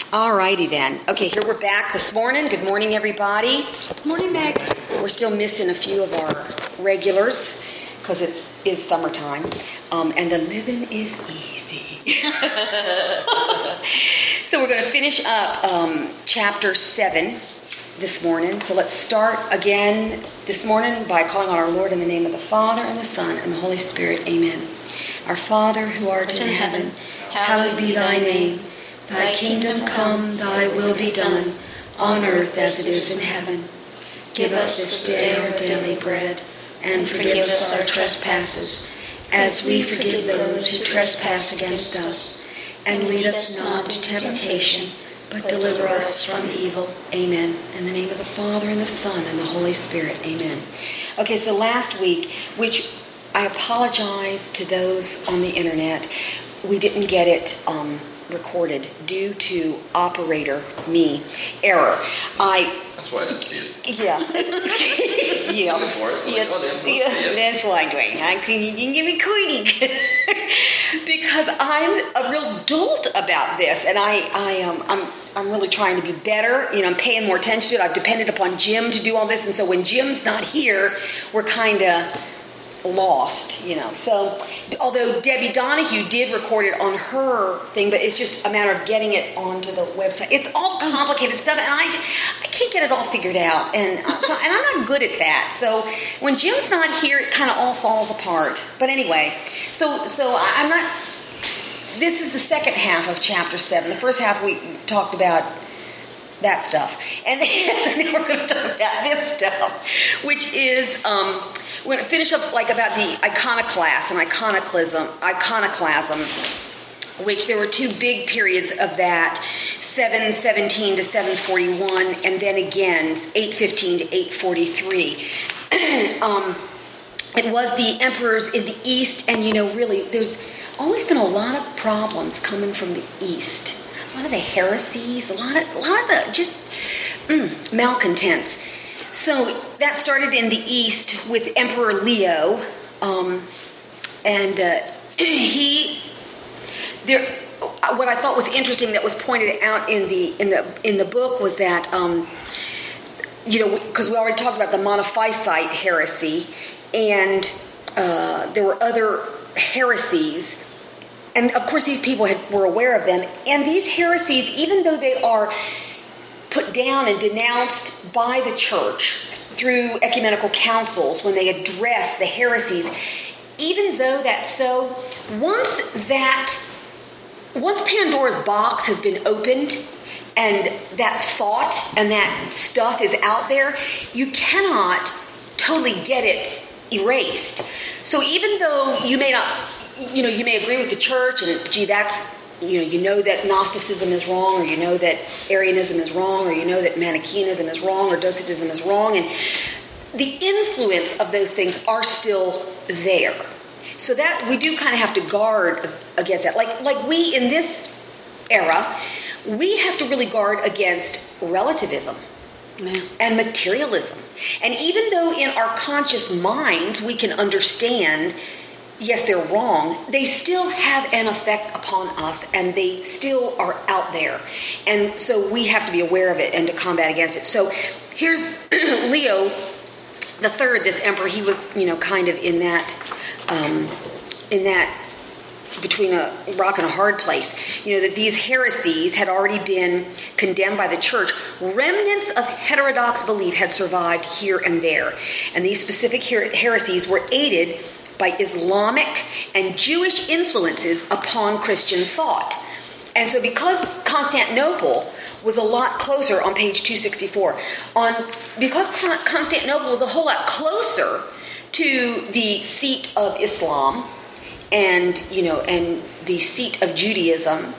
All righty then. Okay, here we're back this morning. Good morning, everybody. Morning, Meg. We're still missing a few of our regulars because it is summertime, and the living is easy. So we're going to finish up chapter 7 this morning. So let's start again this morning by calling on our Lord in the name of the Father, and the Son, and the Holy Spirit. Amen. Our Father, who art in heaven, hallowed be thy name. Thy kingdom come, thy will be done, on earth as it is in heaven. Give us this day our daily bread, and forgive us our trespasses, as we forgive those who trespass against us. And lead us not into temptation, but deliver us from evil. Amen. In the name of the Father, and the Son, and the Holy Spirit. Amen. Okay, so last week, which I apologize to those on the internet, we didn't get it recorded due to operator error. That's why I didn't see it. Yeah. Yeah. That's why I'm doing. You can give me quitting. Because I'm a real dolt about this, and I'm really trying to be better. You know, I'm paying more attention to it. I've depended upon Jim to do all this, and so when Jim's not here, we're kind of lost, you know. So, although Debbie Donahue did record it on her thing, but it's just a matter of getting it onto the website. It's all complicated stuff, and I can't get it all figured out, and I'm not good at that. So when Jim's not here, it kind of all falls apart. But anyway, so I'm not. This is the second half of chapter 7. The first half we talked about that stuff, and so now we're going to talk about this stuff, which is we're going to finish up like about the iconoclast and iconoclasm, which there were two big periods of that, 717 to 741, and then again 815 to 843. It was the emperors in the East, and you know, really, there's always been a lot of problems coming from the East. A lot of the heresies, a lot of the just malcontents. So that started in the East with Emperor Leo, and what I thought was interesting that was pointed out in the book was that you know, because we already talked about the Monophysite heresy, and there were other heresies. And of course, these people were aware of them. And these heresies, even though they are put down and denounced by the church through ecumenical councils when they address the heresies, even though that's so, once Pandora's box has been opened and that thought and that stuff is out there, you cannot totally get it erased. So even though you may not, you know, you may agree with the church and, gee, that's, you know that Gnosticism is wrong, or you know that Arianism is wrong, or you know that Manichaeanism is wrong, or Docetism is wrong, and the influence of those things are still there. So that we do kind of have to guard against that. Like we, in this era, we have to really guard against relativism and materialism. And even though in our conscious minds we can understand, yes, they're wrong, they still have an effect upon us, and they still are out there. And so we have to be aware of it and to combat against it. So here's Leo the Third, this emperor. He was, you know, kind of in that between a rock and a hard place. You know, that these heresies had already been condemned by the church. Remnants of heterodox belief had survived here and there. And these specific heresies were aided by Islamic and Jewish influences upon Christian thought. And so because Constantinople was a lot closer, on page 264, because Constantinople was a whole lot closer to the seat of Islam and, you know, and the seat of Judaism,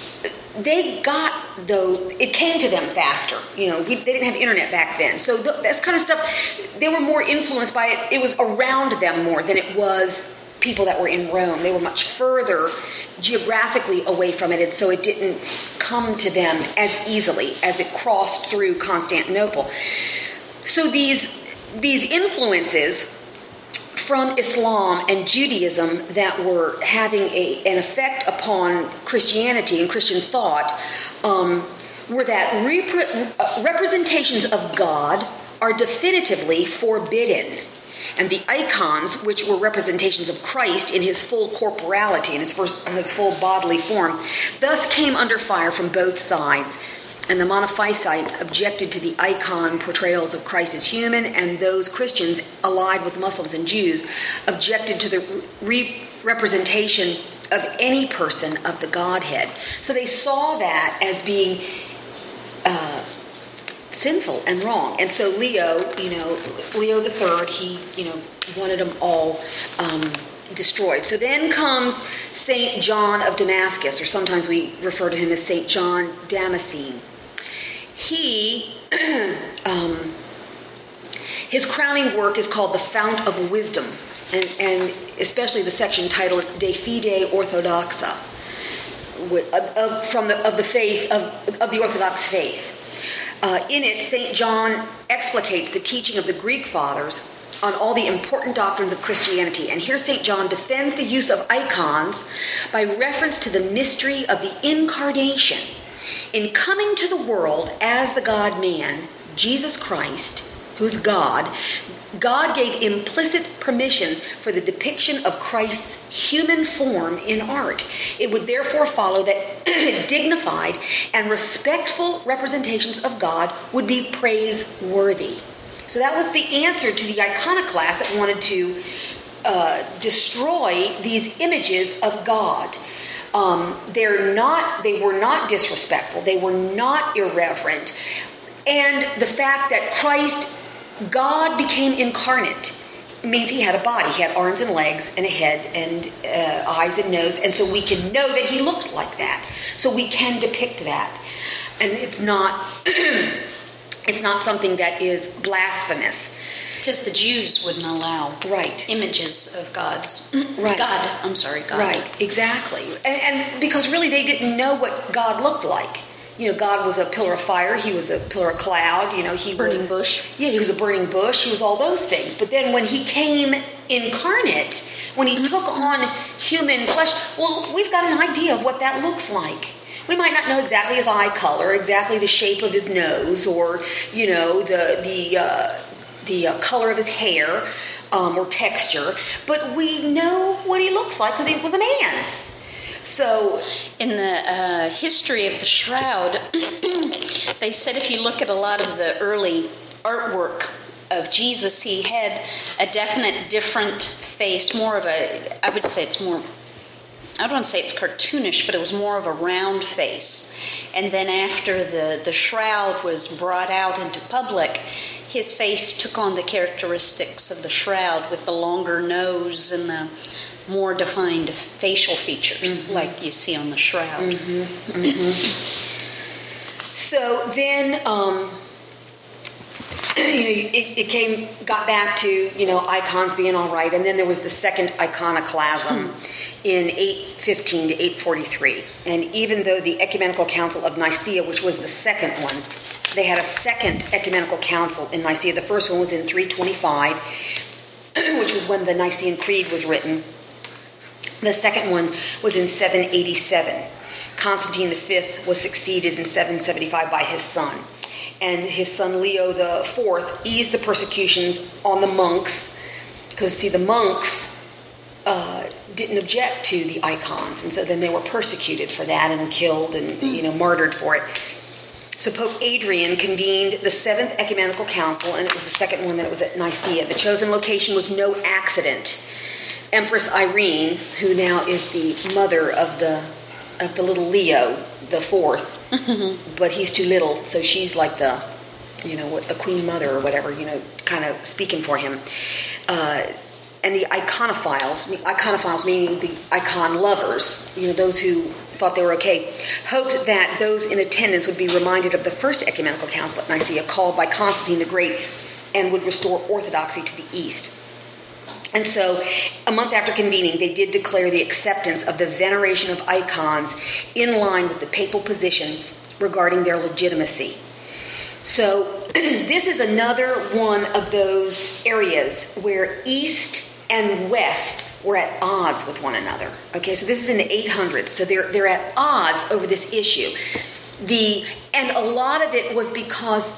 it came to them faster. You know, they didn't have internet back then. So that's kind of stuff, they were more influenced by it. It was around them more than it was people that were in Rome. They were much further geographically away from it, and so it didn't come to them as easily as it crossed through Constantinople. So these influences from Islam and Judaism that were having an effect upon Christianity and Christian thought were that representations of God are definitively forbidden. And the icons, which were representations of Christ in his full corporality, in his full bodily form, thus came under fire from both sides. And the Monophysites objected to the icon portrayals of Christ as human, and those Christians allied with Muslims and Jews objected to the representation of any person of the Godhead. So they saw that as being sinful and wrong. And so Leo III, he, wanted them all destroyed. So then comes St. John of Damascus, or sometimes we refer to him as St. John Damascene. He, his crowning work is called The Fount of Wisdom, and especially the section titled De Fide Orthodoxa, of the faith of the Orthodox faith. In it, St. John explicates the teaching of the Greek fathers on all the important doctrines of Christianity. And here St. John defends the use of icons by reference to the mystery of the incarnation. In coming to the world as the God-man, Jesus Christ, who's God, God gave implicit permission for the depiction of Christ's human form in art. It would therefore follow that dignified and respectful representations of God would be praiseworthy. So that was the answer to the iconoclasts that wanted to destroy these images of God. They were not disrespectful. They were not irreverent. And the fact that God became incarnate means he had a body. He had arms and legs and a head and eyes and nose. And so we can know that he looked like that. So we can depict that. And it's not something that is blasphemous. Because the Jews wouldn't allow images of God's. God. Right, exactly. And because really they didn't know what God looked like. God was a pillar of fire. He was a pillar of cloud. He burning bush. Yeah, he was a burning bush. He was all those things. But then when he came incarnate, when he took on human flesh, well, we've got an idea of what that looks like. We might not know exactly his eye color, exactly the shape of his nose, or the color of his hair, or texture, but we know what he looks like because he was a man. So, in the history of the shroud, they said if you look at a lot of the early artwork of Jesus, he had a definite different face, more of a, I would say it's more, I don't want to say it's cartoonish, but it was more of a round face. And then after the shroud was brought out into public, his face took on the characteristics of the shroud with the longer nose and the more defined facial features like you see on the shroud. So then it got back to icons being all right, and then there was the second iconoclasm in 815 to 843. And even though the Ecumenical Council of Nicaea, which was the second one, they had a second ecumenical council in Nicaea. The first one was in 325, which was when the Nicene Creed was written. The second one was in 787. Constantine V was succeeded in 775 by his son. And his son Leo IV eased the persecutions on the monks, because, see, the monks didn't object to the icons, and so then they were persecuted for that and killed and, martyred for it. So Pope Adrian convened the Seventh Ecumenical Council, and it was the second one that it was at Nicaea. The chosen location was no accident. Empress Irene, who now is the mother of the little Leo the Fourth, but he's too little, so she's like the queen mother or whatever, kind of speaking for him. And the iconophiles meaning the icon lovers, those who thought they were okay, hoped that those in attendance would be reminded of the First Ecumenical Council at Nicaea, called by Constantine the Great, and would restore orthodoxy to the East. And so, a month after convening, they did declare the acceptance of the veneration of icons in line with the papal position regarding their legitimacy. So, this is another one of those areas where East and West were at odds with one another. Okay, so this is in the 800s. So they're at odds over this issue. The And a lot of it was because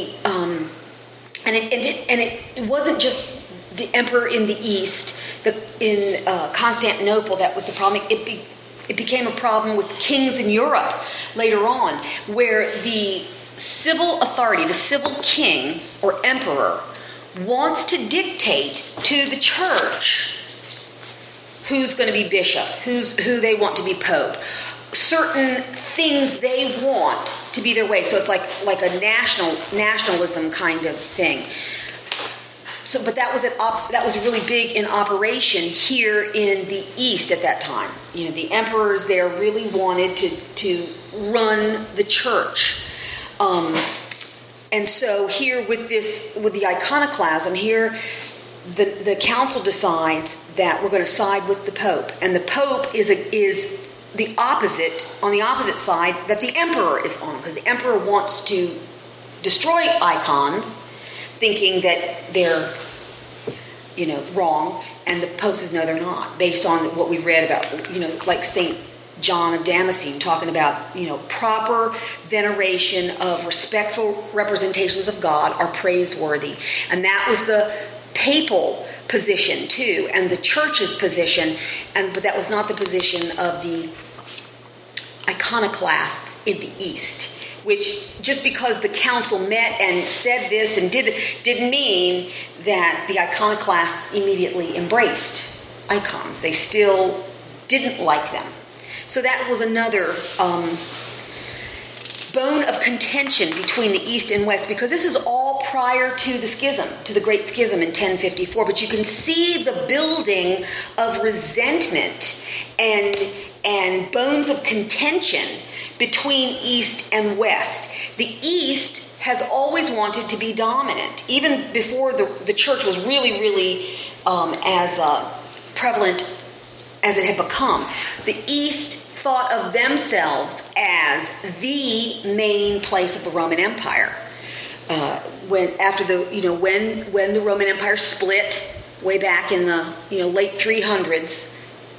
it wasn't just the emperor in the East, in Constantinople, that was the problem. It became a problem with kings in Europe later on, where the civil authority, the civil king or emperor, wants to dictate to the church who's going to be bishop, who they want to be pope, certain things they want to be their way. So it's like a nationalism kind of thing. So, but that was really big in operation here in the East at that time. You know, the emperors there really wanted to run the church. And so here with the iconoclasm, here the council decides that we're going to side with the Pope, and the Pope is the opposite, on the opposite side that the emperor is on, because the emperor wants to destroy icons, thinking that they're, wrong, and the Pope says no, they're not, based on what we read about, like St. John of Damascene talking about, proper veneration of respectful representations of God are praiseworthy. And that was the papal position too, and the church's position, but that was not the position of the iconoclasts in the East, which just because the council met and said this and didn't mean that the iconoclasts immediately embraced icons. They still didn't like them. So that was another bone of contention between the East and West, because this is all prior to the schism, to the Great Schism in 1054. But you can see the building of resentment and bones of contention between East and West. The East has always wanted to be dominant, even before the church was really, really as prevalent as it had become. The East thought of themselves as the main place of the Roman Empire. When the Roman Empire split way back in the late 300s,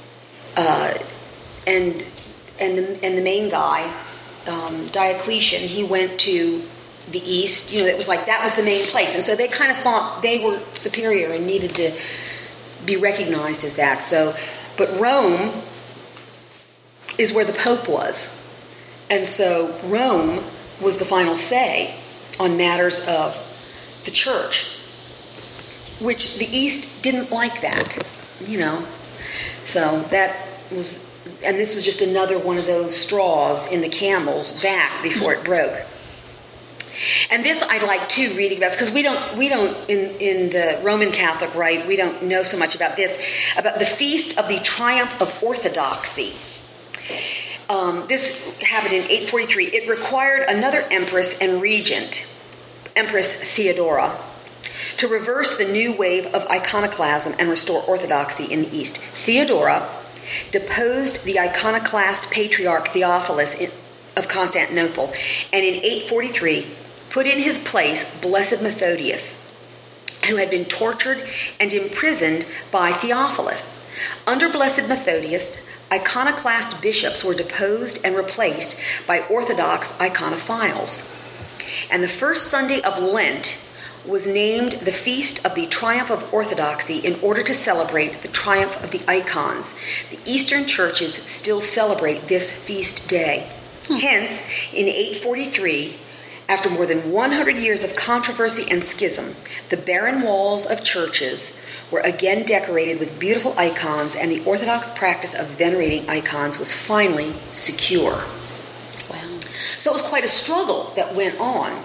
and the main guy, Diocletian, he went to the East. It was like that was the main place, and so they kind of thought they were superior and needed to be recognized as that. So, but Rome is where the Pope was, and so Rome was the final say on matters of the church, which the East didn't like that, So that was. And this was just another one of those straws in the camel's back before it broke. And this I like too, reading about, because we don't in the Roman Catholic Rite, we don't know so much about this, about the Feast of the Triumph of Orthodoxy. This happened in 843. It required another empress and regent, Empress Theodora, to reverse the new wave of iconoclasm and restore orthodoxy in the East. Theodora deposed the iconoclast patriarch Theophilus of Constantinople, and in 843 put in his place Blessed Methodius, who had been tortured and imprisoned by Theophilus. Under Blessed Methodius, iconoclast bishops were deposed and replaced by Orthodox iconophiles. And the first Sunday of Lent was named the Feast of the Triumph of Orthodoxy in order to celebrate the triumph of the icons. The Eastern churches still celebrate this feast day. Hence, in 843, after more than 100 years of controversy and schism, the barren walls of churches were again decorated with beautiful icons, and the Orthodox practice of venerating icons was finally secure. Wow. So it was quite a struggle that went on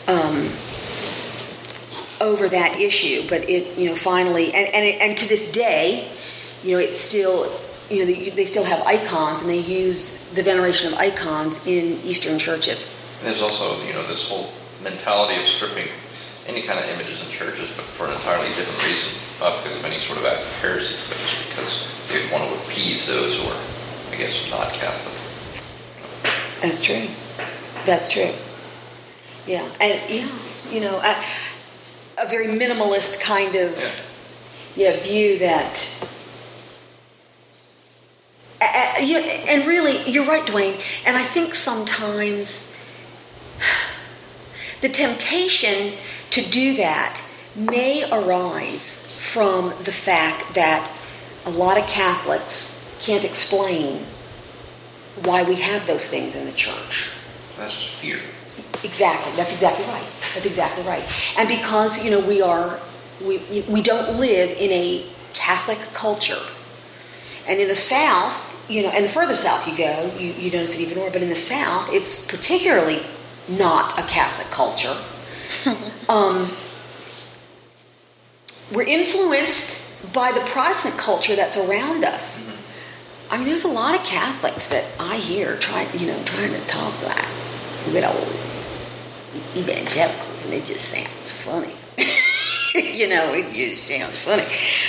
over that issue, but it finally and to this day, it's still they still have icons, and they use the veneration of icons in Eastern churches. There's also this whole mentality of stripping any kind of images in churches, but for an entirely different reason, not because of any sort of act of heresy, but just because they want to appease those who are, I guess, not Catholic. That's true. That's true. Yeah, and a very minimalist kind of view that. And really, you're right, Dwayne. And I think sometimes the temptation to do that may arise from the fact that a lot of Catholics can't explain why we have those things in the church. That's just fear. Exactly. That's exactly right. That's exactly right. And because, we don't live in a Catholic culture. And in the South, and the further south you go, you notice it even more, but in the South, it's particularly not a Catholic culture. We're influenced by the Protestant culture that's around us. I mean, there's a lot of Catholics that I hear trying to talk like good old evangelicals, and it just sounds funny. It just sounds funny.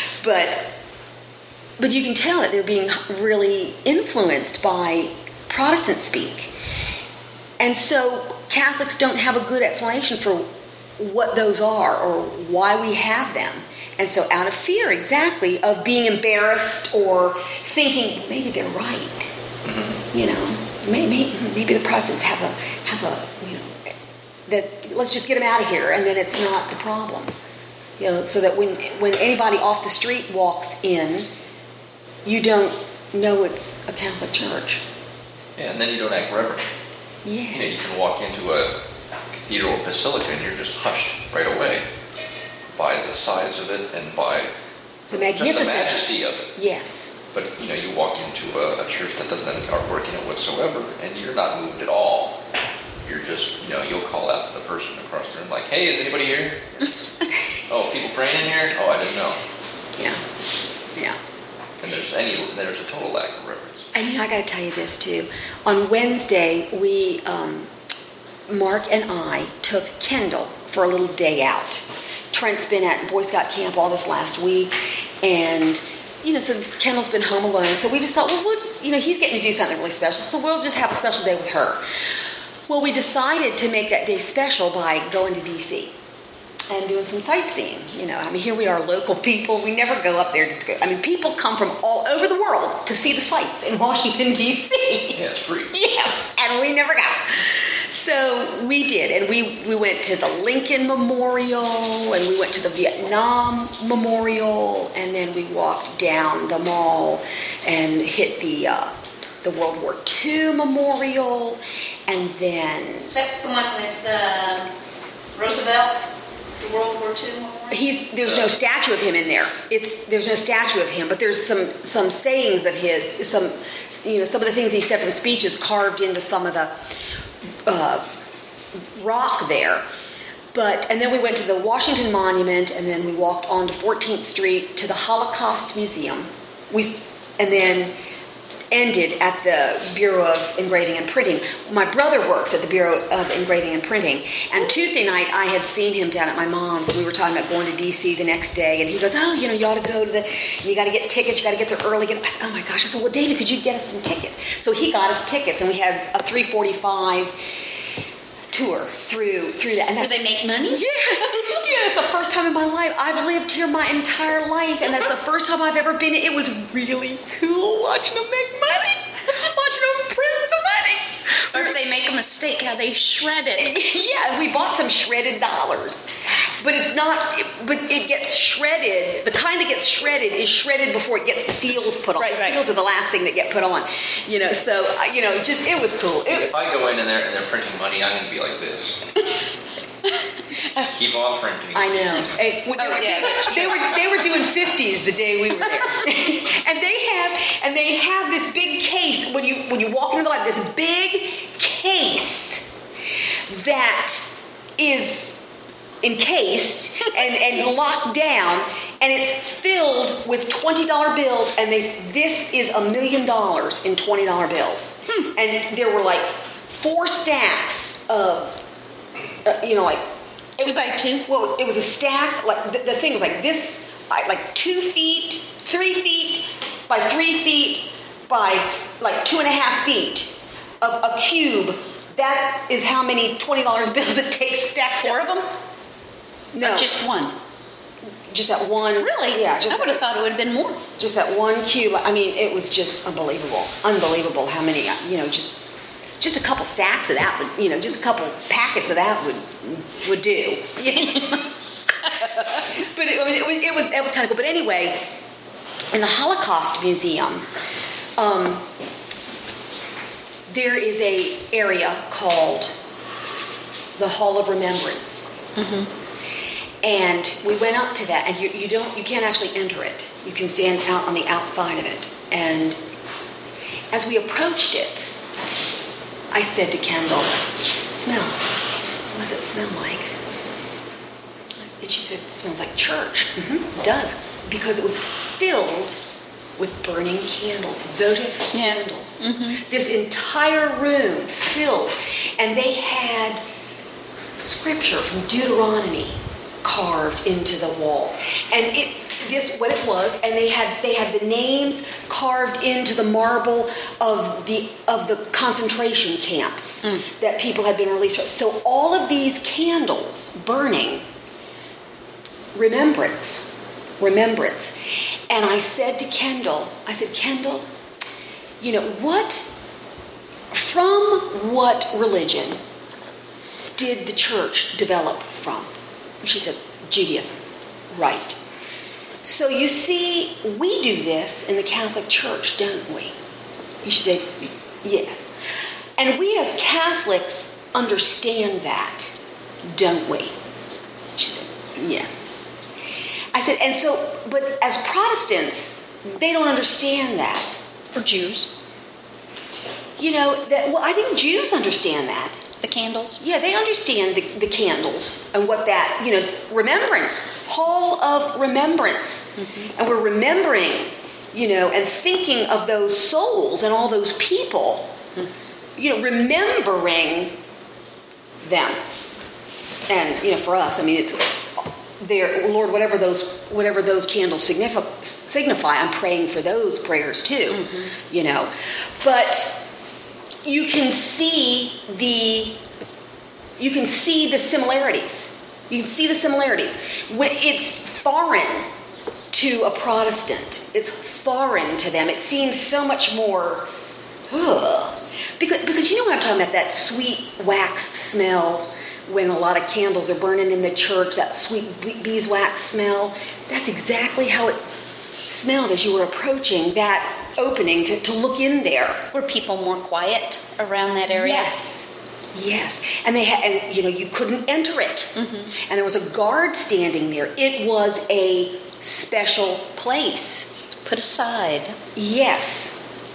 But you can tell that they're being really influenced by Protestant speak. And so Catholics don't have a good explanation for what those are or why we have them. And so out of fear, exactly, of being embarrassed or thinking, well, maybe they're right. Maybe the Protestants have a that let's just get them out of here, and then it's not the problem. So that when anybody off the street walks in, you don't know it's a Catholic church. Yeah, and then you don't act reverent. Yeah. You can walk into a cathedral or basilica and you're just hushed right away by the size of it and by the magnificence, just the majesty of it. Yes. But you walk into a church that doesn't have any artwork in it whatsoever, and you're not moved at all. You're just, you'll call out to the person across the room like, "Hey, is anybody here? Oh, people praying in here? Oh, I didn't know." Yeah. And there's a total lack of reverence. And I got to tell you this too. On Wednesday, we, Mark and I, took Kendall for a little day out. Trent's been at Boy Scout camp all this last week, and so Kendall's been home alone. So we just thought, well, we'll just, he's getting to do something really special, so we'll just have a special day with her. Well, we decided to make that day special by going to D.C. and doing some sightseeing. Here we are, local people. We never go up there just to go. People come from all over the world to see the sights in Washington, D.C. Yeah, it's free. Yes, and we never got. So we did, and we went to the Lincoln Memorial, and we went to the Vietnam Memorial, and then we walked down the mall and hit the World War II Memorial, and then... Is that the one with Roosevelt, the World War II Memorial? There's no statue of him in there. There's no statue of him, but there's some sayings of his, some of the things he said from speeches carved into some of the rock there. And then we went to the Washington Monument, and then we walked on to 14th Street to the Holocaust Museum. And then ended at the Bureau of Engraving and Printing. My brother works at the Bureau of Engraving and Printing, and Tuesday night I had seen him down at my mom's, and we were talking about going to D.C. the next day, and he goes, "Oh, you ought to go to you got to get tickets, you got to get there early." I said, "Oh my gosh." I said, "Well, David, could you get us some tickets?" So he got us tickets, and we had a 3:45 tour through that. And do they make money? Yes. It's the first time in my life. I've lived here my entire life, and that's the first time I've ever been. It was really cool watching them make money, watching them print the money. Or if they make a mistake, how they shred it. Yeah, we bought some shredded dollars. But it's not, but it gets shredded. The kind that gets shredded is shredded before it gets the seals put on. Right, the seals are the last thing that get put on. So, it was cool. If I go in there and they're printing money, I'm going to be like this. Keep on printing. I know. They were doing 50s the day we were there. and they have this big case when you walk into the library, this big case that is encased and locked down, and it's filled with $20 bills, and this is $1 million in $20 bills. And there were like 4 stacks of, 2 by 2? Well, it was a stack, like the thing was like this, like 2 feet, 3 feet by 3 feet by like 2.5 feet, a cube. That is how many $20 bills it takes stacked. 4 of them? No. Or just one? Just that one. Really? Yeah. I would have thought it would have been more. Just that one cube. It was just unbelievable. Unbelievable how many, just just a couple stacks of that would, just a couple packets of that would do. But it was kind of cool. But anyway, in the Holocaust Museum, there is a area called the Hall of Remembrance. Mm-hmm. And we went up to that, and you can't actually enter it. You can stand out on the outside of it. And as we approached it, I said to Kendall, "Smell. What does it smell like?" And she said, "It smells like church." Mm-hmm, it does, because it was filled with burning candles, votive candles. Mm-hmm. This entire room filled, and they had scripture from Deuteronomy carved into the walls, and what it was, and they had the names carved into the marble of the concentration camps that people had been released from. So all of these candles burning, remembrance. And I said to Kendall, "Kendall, from what religion did the church develop from?" She said, "Judaism." "Right. So you see, we do this in the Catholic Church, don't we?" She said, "Yes. And we as Catholics understand that, don't we?" She said, "Yes." I said, "And so, but as Protestants, they don't understand that." Or Jews. I think Jews understand that. The candles? Yeah, they understand the candles and what that, remembrance, Hall of Remembrance. Mm-hmm. And we're remembering, and thinking of those souls and all those people, remembering them. And, for us, it's there, Lord, whatever those candles signify, I'm praying for those prayers too, But you can see the similarities. You can see the similarities. When it's foreign to a Protestant, it's foreign to them. It seems so much more, because you know what I'm talking about, that sweet wax smell when a lot of candles are burning in the church, that sweet beeswax smell. That's exactly how it smelled as you were approaching that opening to look in there. Were people more quiet around that area? Yes. And they had, and you couldn't enter it. Mm-hmm. And there was a guard standing there. It was a special place. Put aside. Yes.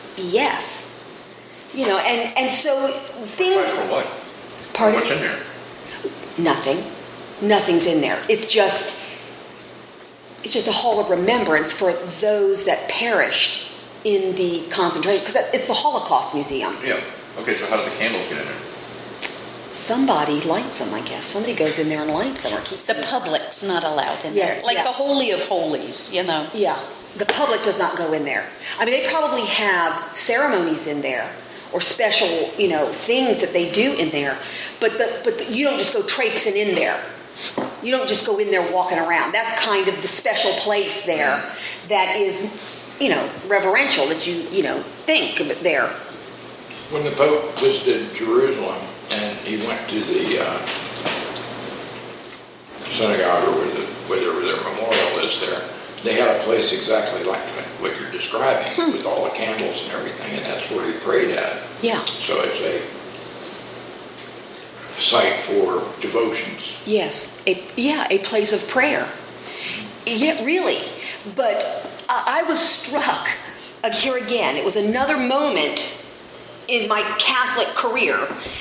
And so things. For what? Pardon? What's in there? Nothing. Nothing's in there. It's just a hall of remembrance for those that perished in the concentration, because it's the Holocaust Museum. Yeah. Okay, so how did the candles get in there? Somebody lights them, I guess. Somebody goes in there and lights them or keeps them. The public's not allowed in there. Like the Holy of Holies, Yeah. The public does not go in there. They probably have ceremonies in there or special, things that they do in there. But you don't just go traipsing in there. You don't just go in there walking around. That's kind of the special place there that is, reverential, that you think of it there. When the Pope visited Jerusalem and he went to the synagogue or where their memorial is there, they had a place exactly like what you're describing with all the candles and everything, and that's where he prayed at. Yeah. So it's a site for devotions. Yes, a place of prayer. Yeah, really. But I was struck, here again, it was another moment in my Catholic career,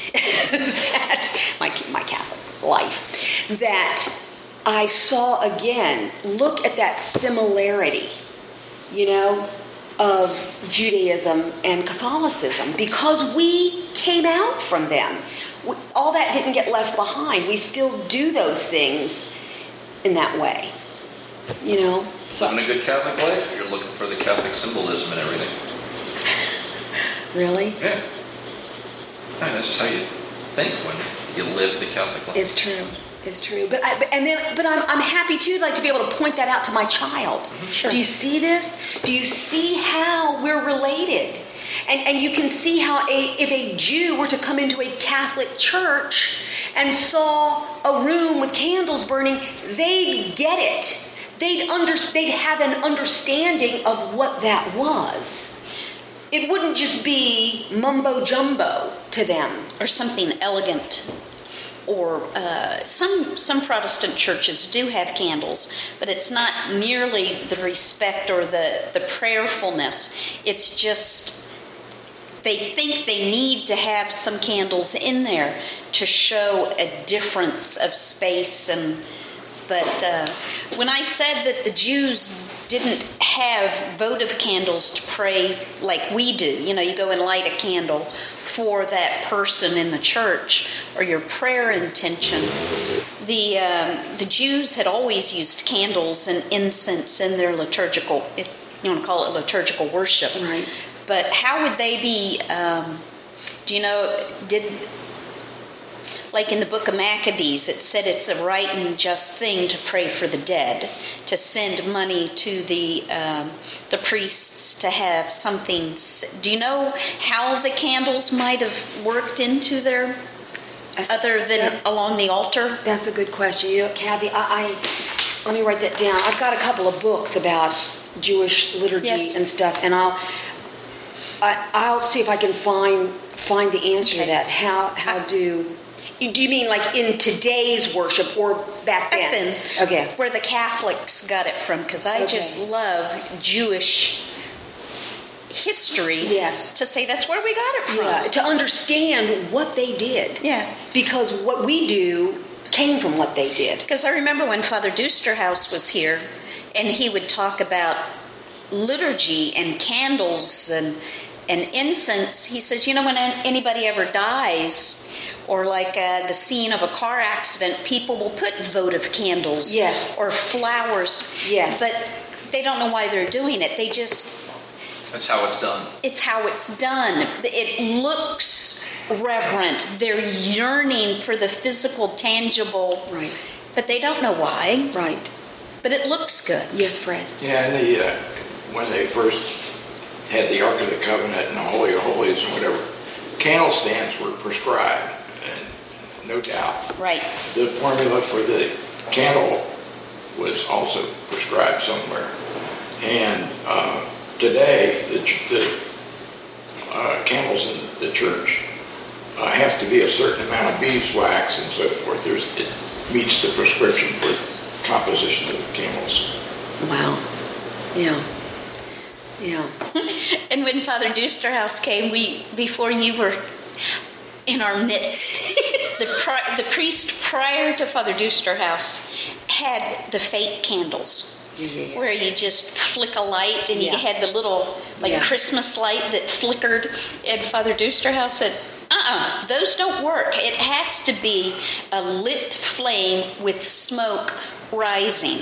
my Catholic life, that I saw again, look at that similarity, of Judaism and Catholicism, because we came out from them. All that didn't get left behind. We still do those things in that way, So in a good Catholic life, you're looking for the Catholic symbolism and everything. Really? Yeah. That's just how you think when you live the Catholic life. It's true. But I'm happy too, to be able to point that out to my child. Mm-hmm. Sure. Do you see this? Do you see how we're related? And you can see how if a Jew were to come into a Catholic church and saw a room with candles burning, they'd get it. They'd have an understanding of what that was. It wouldn't just be mumbo jumbo to them. Or something elegant. Or some Protestant churches do have candles, but it's not nearly the respect or the prayerfulness. It's just they think they need to have some candles in there to show a difference of space. But when I said that the Jews didn't have votive candles to pray like we do, you go and light a candle for that person in the church or your prayer intention. The Jews had always used candles and incense in their liturgical, if you want to call it liturgical worship. Right. But how would they be, like in the book of Maccabees, it said it's a right and just thing to pray for the dead, to send money to the priests to have something. Do you know how the candles might have worked into their, other than along the altar? That's a good question. Kathy, I let me write that down. I've got a couple of books about Jewish liturgy and stuff, and I'll see if I can find the answer to that. How do you mean like in today's worship or back then? Okay. Where the Catholics got it from, because I just love Jewish history. Yes. To say that's where we got it from. Yeah, to understand what they did. Yeah. Because what we do came from what they did. Because I remember when Father Dusterhouse was here, and he would talk about liturgy and candles and incense. He says, when anybody ever dies, or like the scene of a car accident, people will put votive candles or flowers. Yes. But they don't know why they're doing it. They just... That's how it's done. It's how it's done. It looks reverent. They're yearning for the physical, tangible. Right. But they don't know why. Right. But it looks good. Yes, Fred. Yeah, and when they first had the Ark of the Covenant and the Holy of Holies and whatever, candle stands were prescribed. No doubt. Right. The formula for the candle was also prescribed somewhere. And today, the candles in the church have to be a certain amount of beeswax and so forth. It meets the prescription for composition of the candles. Wow. Yeah. Yeah. And when Father Dusterhouse came, before you were in our midst, the priest prior to Father Dusterhouse had the fake candles. Yeah. Where you just flick a light and you had the little Christmas light that flickered. And Father Dusterhouse said, those don't work. It has to be a lit flame with smoke rising.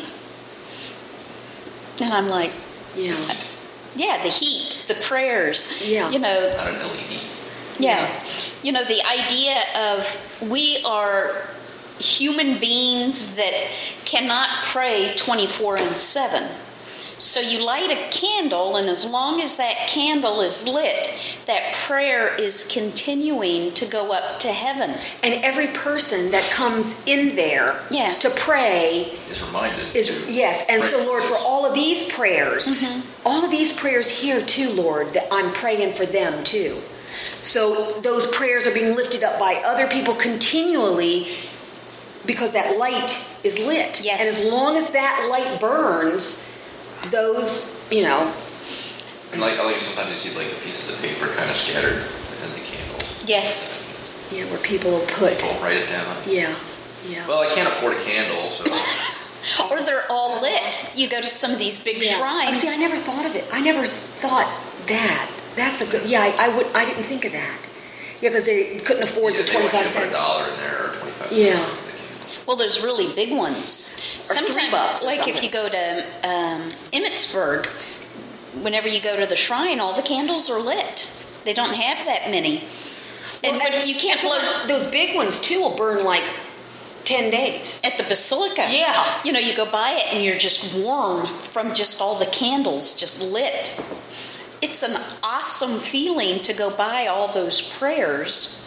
And I'm like, yeah, the heat, the prayers, Not an LED. Yeah. The idea of we are human beings that cannot pray 24/7. So you light a candle, and as long as that candle is lit, that prayer is continuing to go up to heaven. And every person that comes in there to pray is reminded. And so, Lord, for all of these prayers, all of these prayers here too, Lord, that I'm praying for them too. So those prayers are being lifted up by other people continually because that light is lit. Yes. And as long as that light burns, those, And like sometimes you see like the pieces of paper kind of scattered within the candles. Yes. Yeah, where people will put. People write it down. Yeah. Well, I can't afford a candle, so. Or they're all lit. You go to some of these big shrines. Oh, see, I never thought of it. I never thought that. That's a good. Yeah, I didn't think of that. Yeah, because they couldn't afford the 25 cents. $1 in there or 25 cents. Yeah. Well, there's really big ones. Sometimes, like if you go to Emmitsburg, whenever you go to the shrine, all the candles are lit. They don't have that many. And you can't blow. Those big ones, too, will burn like 10 days. At the Basilica. Yeah. You go by it and you're just warm from just all the candles just lit. it's an awesome feeling to go by all those prayers.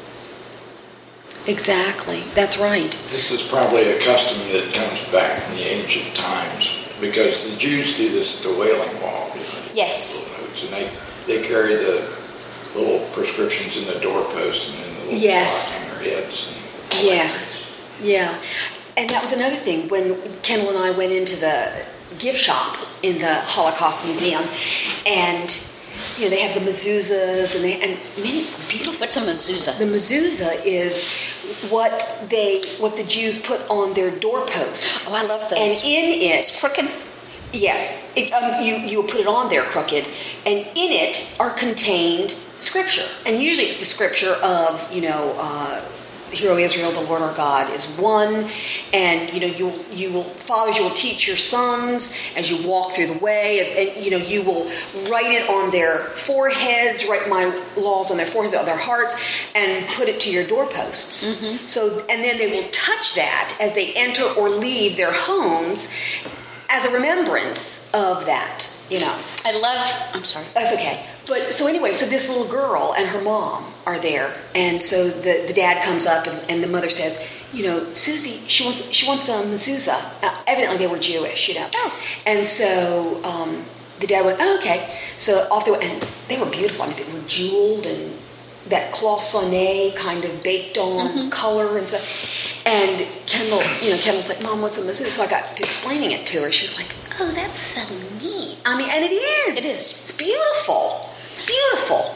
Exactly. That's right. This is probably a custom that comes back from the ancient times, because the Jews do this at the Wailing Wall. Yes. And they carry the little prescriptions in the doorpost and in the little Yes. block on their heads. Yes. Yeah. And that was another thing when Kendall and I went into the gift shop in the Holocaust Museum, and they have the mezuzahs and many beautiful. What's a mezuzah? The mezuzah is what the Jews put on their doorpost. Oh, I love those. And in it, It's crooked. yes, you put it on there crooked, and in it are contained scripture, and usually it's the scripture of Hear, O Israel, the Lord our God is one, and fathers, you will teach your sons as you walk through the way, and you will write it on their foreheads, write my laws on their foreheads, on their hearts, and put it to your doorposts. Mm-hmm. So, and then they will touch that as they enter or leave their homes as a remembrance of that. I'm sorry. That's okay. But so anyway, so this little girl and her mom are there, and so the dad comes up and the mother says, Susie, she wants a mezuzah. Evidently they were Jewish, Oh. And so the dad went, oh, okay. So off they went, and they were beautiful. I mean, they were jeweled and that cloisonné kind of baked on color and stuff. And Kendall's like, Mom, what's a mezuzah? So I got to explaining it to her. She was like, oh, that's so neat. I mean, and it is. It is. It's beautiful. It's beautiful.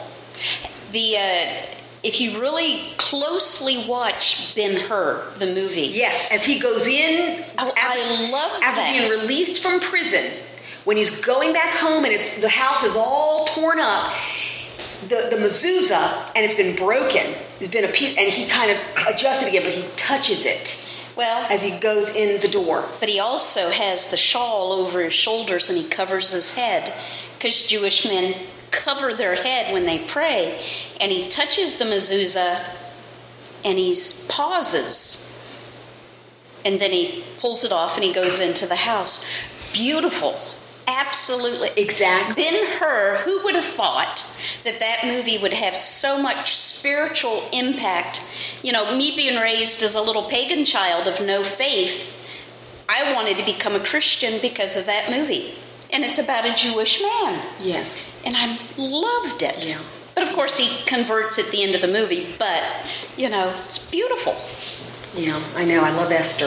If you really closely watch Ben-Hur, the movie. Yes, as he goes in. I love after that. being released from prison, when he's going back home and the house is all torn up, the mezuzah, and it's been broken. There's been a piece, and he kind of adjusted again, but he touches it. Well, as he goes in the door. But he also has the shawl over his shoulders and he covers his head, because Jewish men cover their head when they pray. And he touches the mezuzah and he pauses. And then he pulls it off and he goes into the house. Beautiful. Absolutely. Exactly. Ben-Hur, who would have thought that movie would have so much spiritual impact? Me being raised as a little pagan child of no faith, I wanted to become a Christian because of that movie. And it's about a Jewish man. Yes. And I loved it. Yeah. But of course he converts at the end of the movie, but, it's beautiful. Yeah, I know. I love Esther,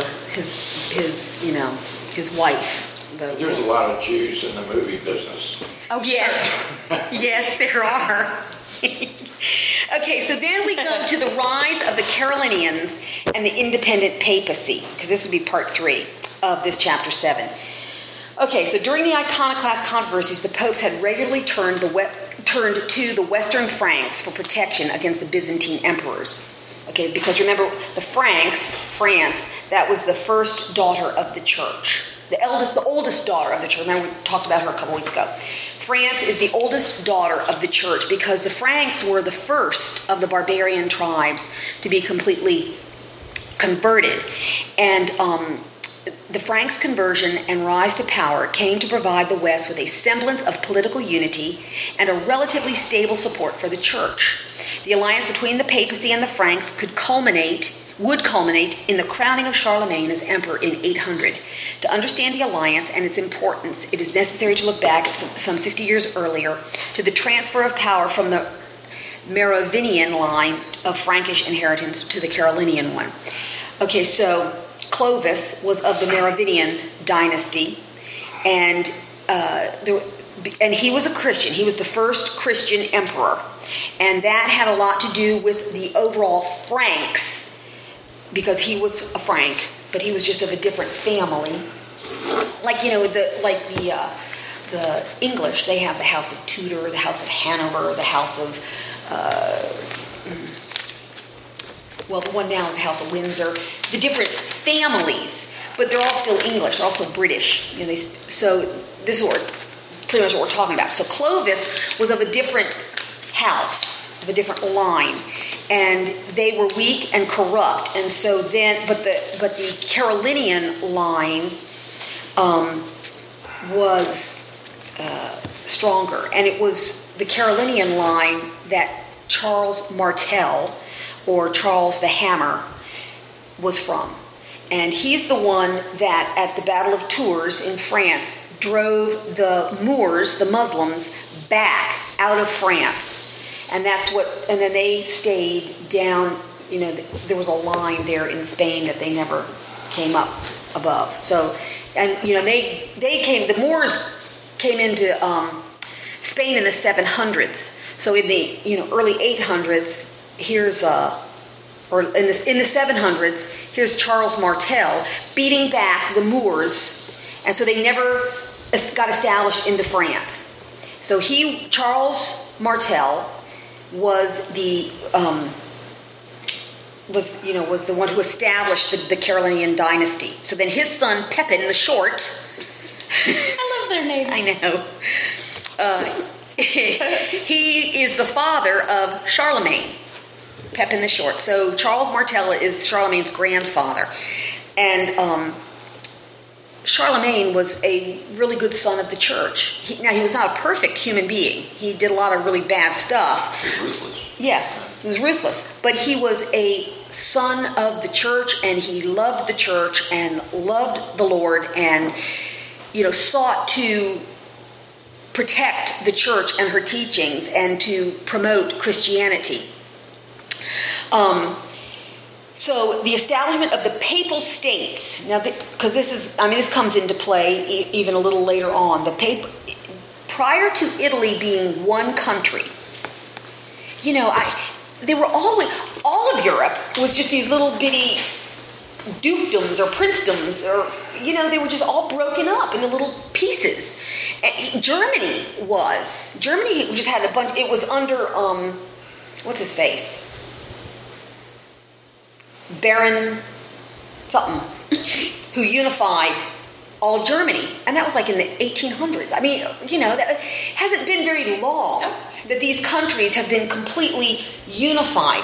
his wife. There's a lot of Jews in the movie business. Oh, yes. Yes, there are. Okay, so then we go to the rise of the Carolinians and the independent papacy, because this would be part 3 of this chapter 7. Okay, so during the iconoclast controversies, the popes had regularly turned to the Western Franks for protection against the Byzantine emperors. Okay, because remember, the France, that was the first daughter of the church. The oldest daughter of the church. Remember, we talked about her a couple weeks ago. France is the oldest daughter of the church because the Franks were the first of the barbarian tribes to be completely converted. And the Franks' conversion and rise to power came to provide the West with a semblance of political unity and a relatively stable support for the church. The alliance between the papacy and the Franks would culminate in the crowning of Charlemagne as emperor in 800. To understand the alliance and its importance, it is necessary to look back at some 60 years earlier to the transfer of power from the Merovingian line of Frankish inheritance to the Carolinian one. Okay, so Clovis was of the Merovingian dynasty, and he was a Christian. He was the first Christian emperor, and that had a lot to do with the overall Franks, because he was a Frank, but he was just of a different family. Like the English, they have the House of Tudor, the House of Hanover, the House of the one now is the House of Windsor. The different families, but they're all still English. They're also British. So this is pretty much what we're talking about. So Clovis was of a different house, of a different line. And they were weak and corrupt, and so then, but the Carolinian line was stronger. And it was the Carolingian line that Charles Martel, or Charles the Hammer, was from. And he's the one that at the Battle of Tours in France drove the Moors, the Muslims, back out of France. And then they stayed down, there was a line there in Spain that they never came up above. So, and the Moors came into Spain in the 700s. So in the early 800s, in the 700s, here's Charles Martel beating back the Moors, and so they never got established into France. So Charles Martel was the was the one who established the Carolingian dynasty. So then his son Pepin the Short. I love their names. I know. He is the father of Charlemagne, Pepin the Short. So Charles Martel is Charlemagne's grandfather. And Charlemagne was a really good son of the church. He was not a perfect human being. He did a lot of really bad stuff. He was ruthless. Yes, he was ruthless. But he was a son of the church, and he loved the church and loved the Lord, and sought to protect the church and her teachings and to promote Christianity. So the establishment of the Papal States, now because this comes into play even a little later on. Prior to Italy being one country, they were all of Europe was just these little bitty dukedoms or princedoms, or they were just all broken up into little pieces. Germany just had a bunch. It was under what's his face, Baron something, who unified all of Germany, and that was like in the 1800s. I mean, that hasn't been very long that these countries have been completely unified.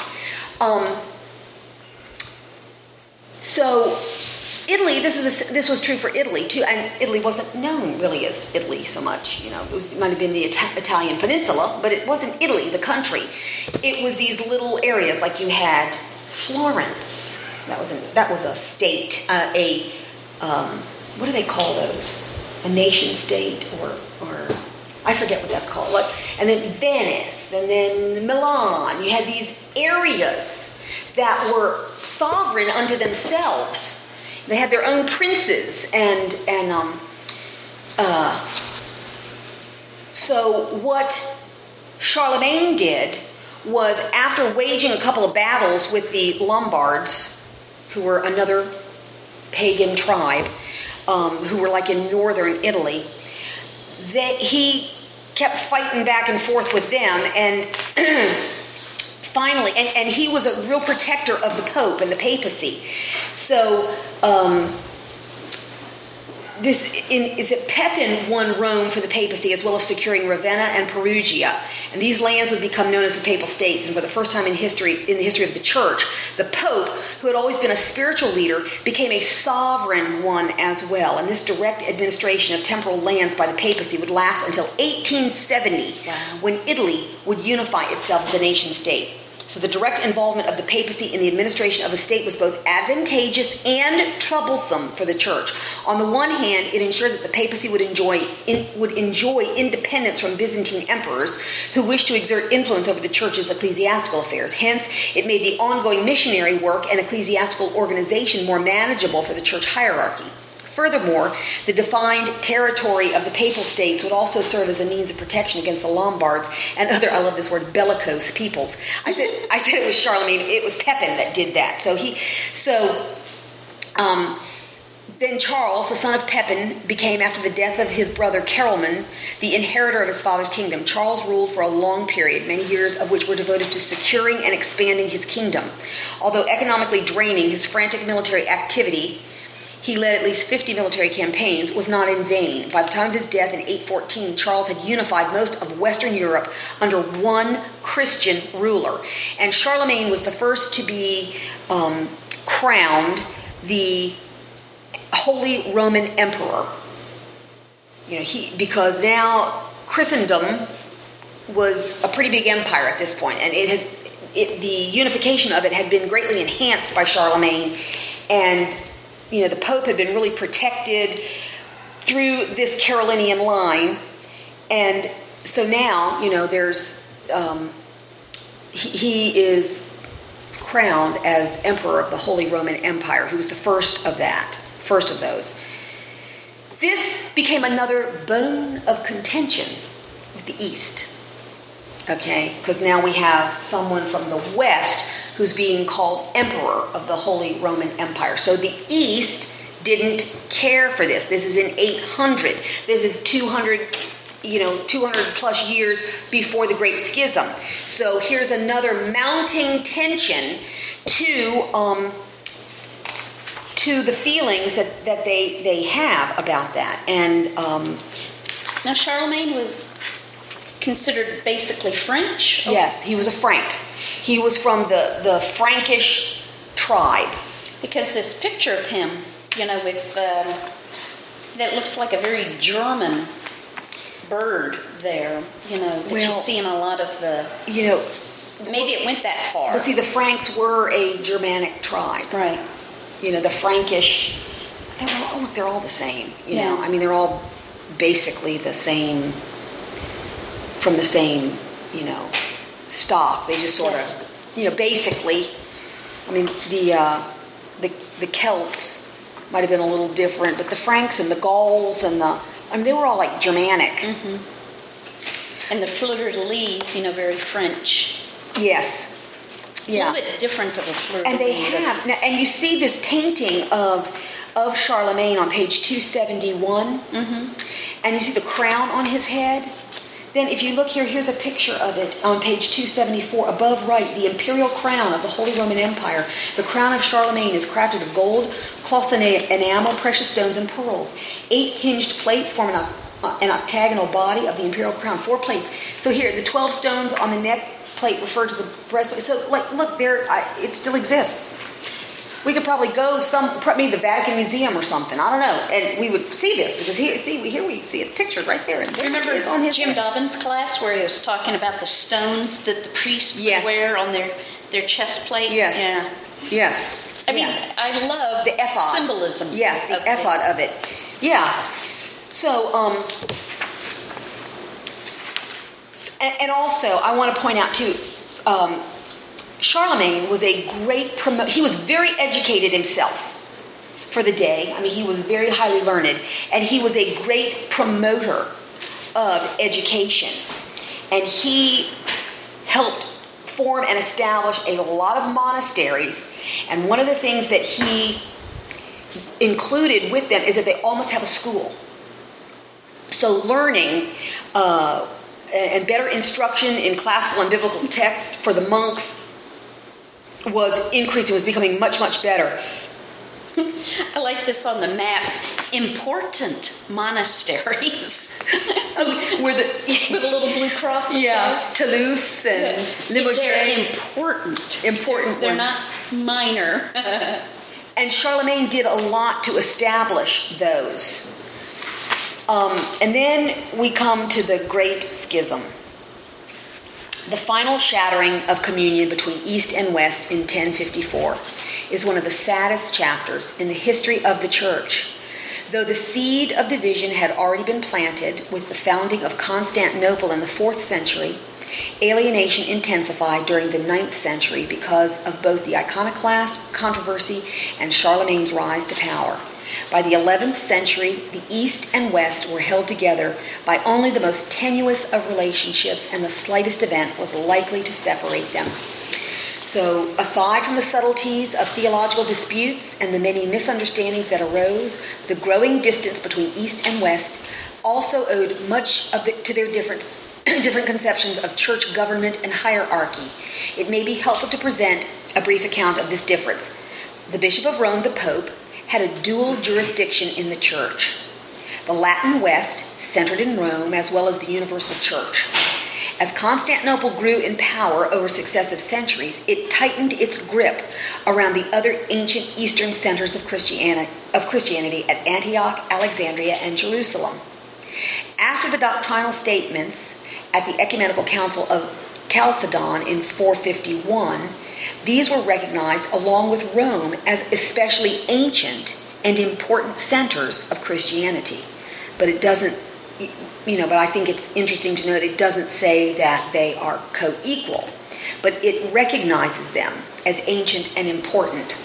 So Italy, this was true for Italy too, and Italy wasn't known really as Italy so much. It might have been the Italian peninsula, but it wasn't Italy, the country. It was these little areas, like you had Florence. That was a state, what do they call those? A nation state, or I forget what that's called. And then Venice, and then Milan. You had these areas that were sovereign unto themselves. They had their own princes, so what Charlemagne did was, after waging a couple of battles with the Lombards, who were another pagan tribe, who were like in northern Italy, he kept fighting back and forth with them, and finally, and he was a real protector of the Pope and the papacy. So Pepin won Rome for the papacy, as well as securing Ravenna and Perugia, and these lands would become known as the Papal States. And for the first time in the history of the Church, the Pope, who had always been a spiritual leader, became a sovereign one as well. And this direct administration of temporal lands by the papacy would last until 1870, when Italy would unify itself as a nation state. So the direct involvement of the papacy in the administration of the state was both advantageous and troublesome for the church. On the one hand, it ensured that the papacy would enjoy independence from Byzantine emperors who wished to exert influence over the church's ecclesiastical affairs. Hence, it made the ongoing missionary work and ecclesiastical organization more manageable for the church hierarchy. Furthermore, the defined territory of the Papal States would also serve as a means of protection against the Lombards and other, I love this word, bellicose peoples. I said it was Charlemagne. It was Pepin that did that. Then Charles, the son of Pepin, became, after the death of his brother Carloman, the inheritor of his father's kingdom. Charles ruled for a long period, many years of which were devoted to securing and expanding his kingdom. Although economically draining, his frantic military activity, he led at least 50 military campaigns, was not in vain. By the time of his death in 814, Charles had unified most of Western Europe under one Christian ruler. And Charlemagne was the first to be crowned the Holy Roman Emperor. Because now Christendom was a pretty big empire at this point, and the unification of it had been greatly enhanced by Charlemagne, and the Pope had been really protected through this Carolingian line, and so now there's he is crowned as Emperor of the Holy Roman Empire. He was the first of those. This became another bone of contention with the East. Okay, because now we have someone from the West who's being called Emperor of the Holy Roman Empire. So the East didn't care for this. This is in 800. This is 200 plus years before the Great Schism. So here's another mounting tension to the feelings that they have about that. And now Charlemagne was considered basically French? Yes, he was a Frank. He was from the Frankish tribe. Because this picture of him, with that looks like a very German bird there, that you see in a lot of the... maybe it went that far. But see, the Franks were a Germanic tribe. Right. The Frankish, they're all the same, Yeah. I mean, they're all basically the same, from the same, stock. They just sort Yes. of, basically, I mean, the Celts might have been a little different, but the Franks and the Gauls and they were all like Germanic. Mm-hmm. And the fleur-de-lis, very French. Yes. Yeah. A little bit different of a fleur-de-lis. And they have, and you see this painting of Charlemagne on page 271, and you see the crown on his head. Then if you look here's a picture of it on page 274, above right, the imperial crown of the Holy Roman Empire. The crown of Charlemagne is crafted of gold, cloth enamel, precious stones, and pearls. 8 hinged plates form an octagonal body of the imperial crown, 4 plates. So here, the 12 stones on the neck plate refer to the breastplate. So, look, there, it still exists. We could probably go maybe the Vatican Museum or something. I don't know, and we would see this because here we see it pictured right there. And remember it is on his Jim head. Dobbins' class where he was talking about the stones that the priests Yes. would wear on their chest plate? Yes. Yeah. Yes. I mean, I love the ephod symbolism. Yes, the ephod of it. Yeah. So, and also I want to point out too. Charlemagne was a great promoter. He was very educated himself for the day. I mean, he was very highly learned, and he was a great promoter of education. And he helped form and establish a lot of monasteries. And one of the things that he included with them is that they almost have a school. So learning and better instruction in classical and biblical text for the monks was increasing, was becoming much, much better. I like this on the map. Important monasteries. With a little blue cross. Toulouse and Limoges. They're important. Important They're ones. not minor. And Charlemagne did a lot to establish those. And then we come to the Great Schism. The final shattering of communion between East and West in 1054 is one of the saddest chapters in the history of the Church. Though the seed of division had already been planted with the founding of Constantinople in the 4th century, alienation intensified during the 9th century because of both the iconoclast controversy and Charlemagne's rise to power. By the 11th century, the East and West were held together by only the most tenuous of relationships, and the slightest event was likely to separate them. So, aside from the subtleties of theological disputes and the many misunderstandings that arose, the growing distance between East and West also owed much of it to their different conceptions of church government and hierarchy. It may be helpful to present a brief account of this difference. The Bishop of Rome, the Pope, had a dual jurisdiction in the church. The Latin West centered in Rome, as well as the Universal Church. As Constantinople grew in power over successive centuries, it tightened its grip around the other ancient Eastern centers of Christianity at Antioch, Alexandria, and Jerusalem. After the doctrinal statements at the Ecumenical Council of Chalcedon in 451, these were recognized along with Rome as especially ancient and important centers of Christianity. But it doesn't, but I think it's interesting to note it doesn't say that they are co-equal, but it recognizes them as ancient and important.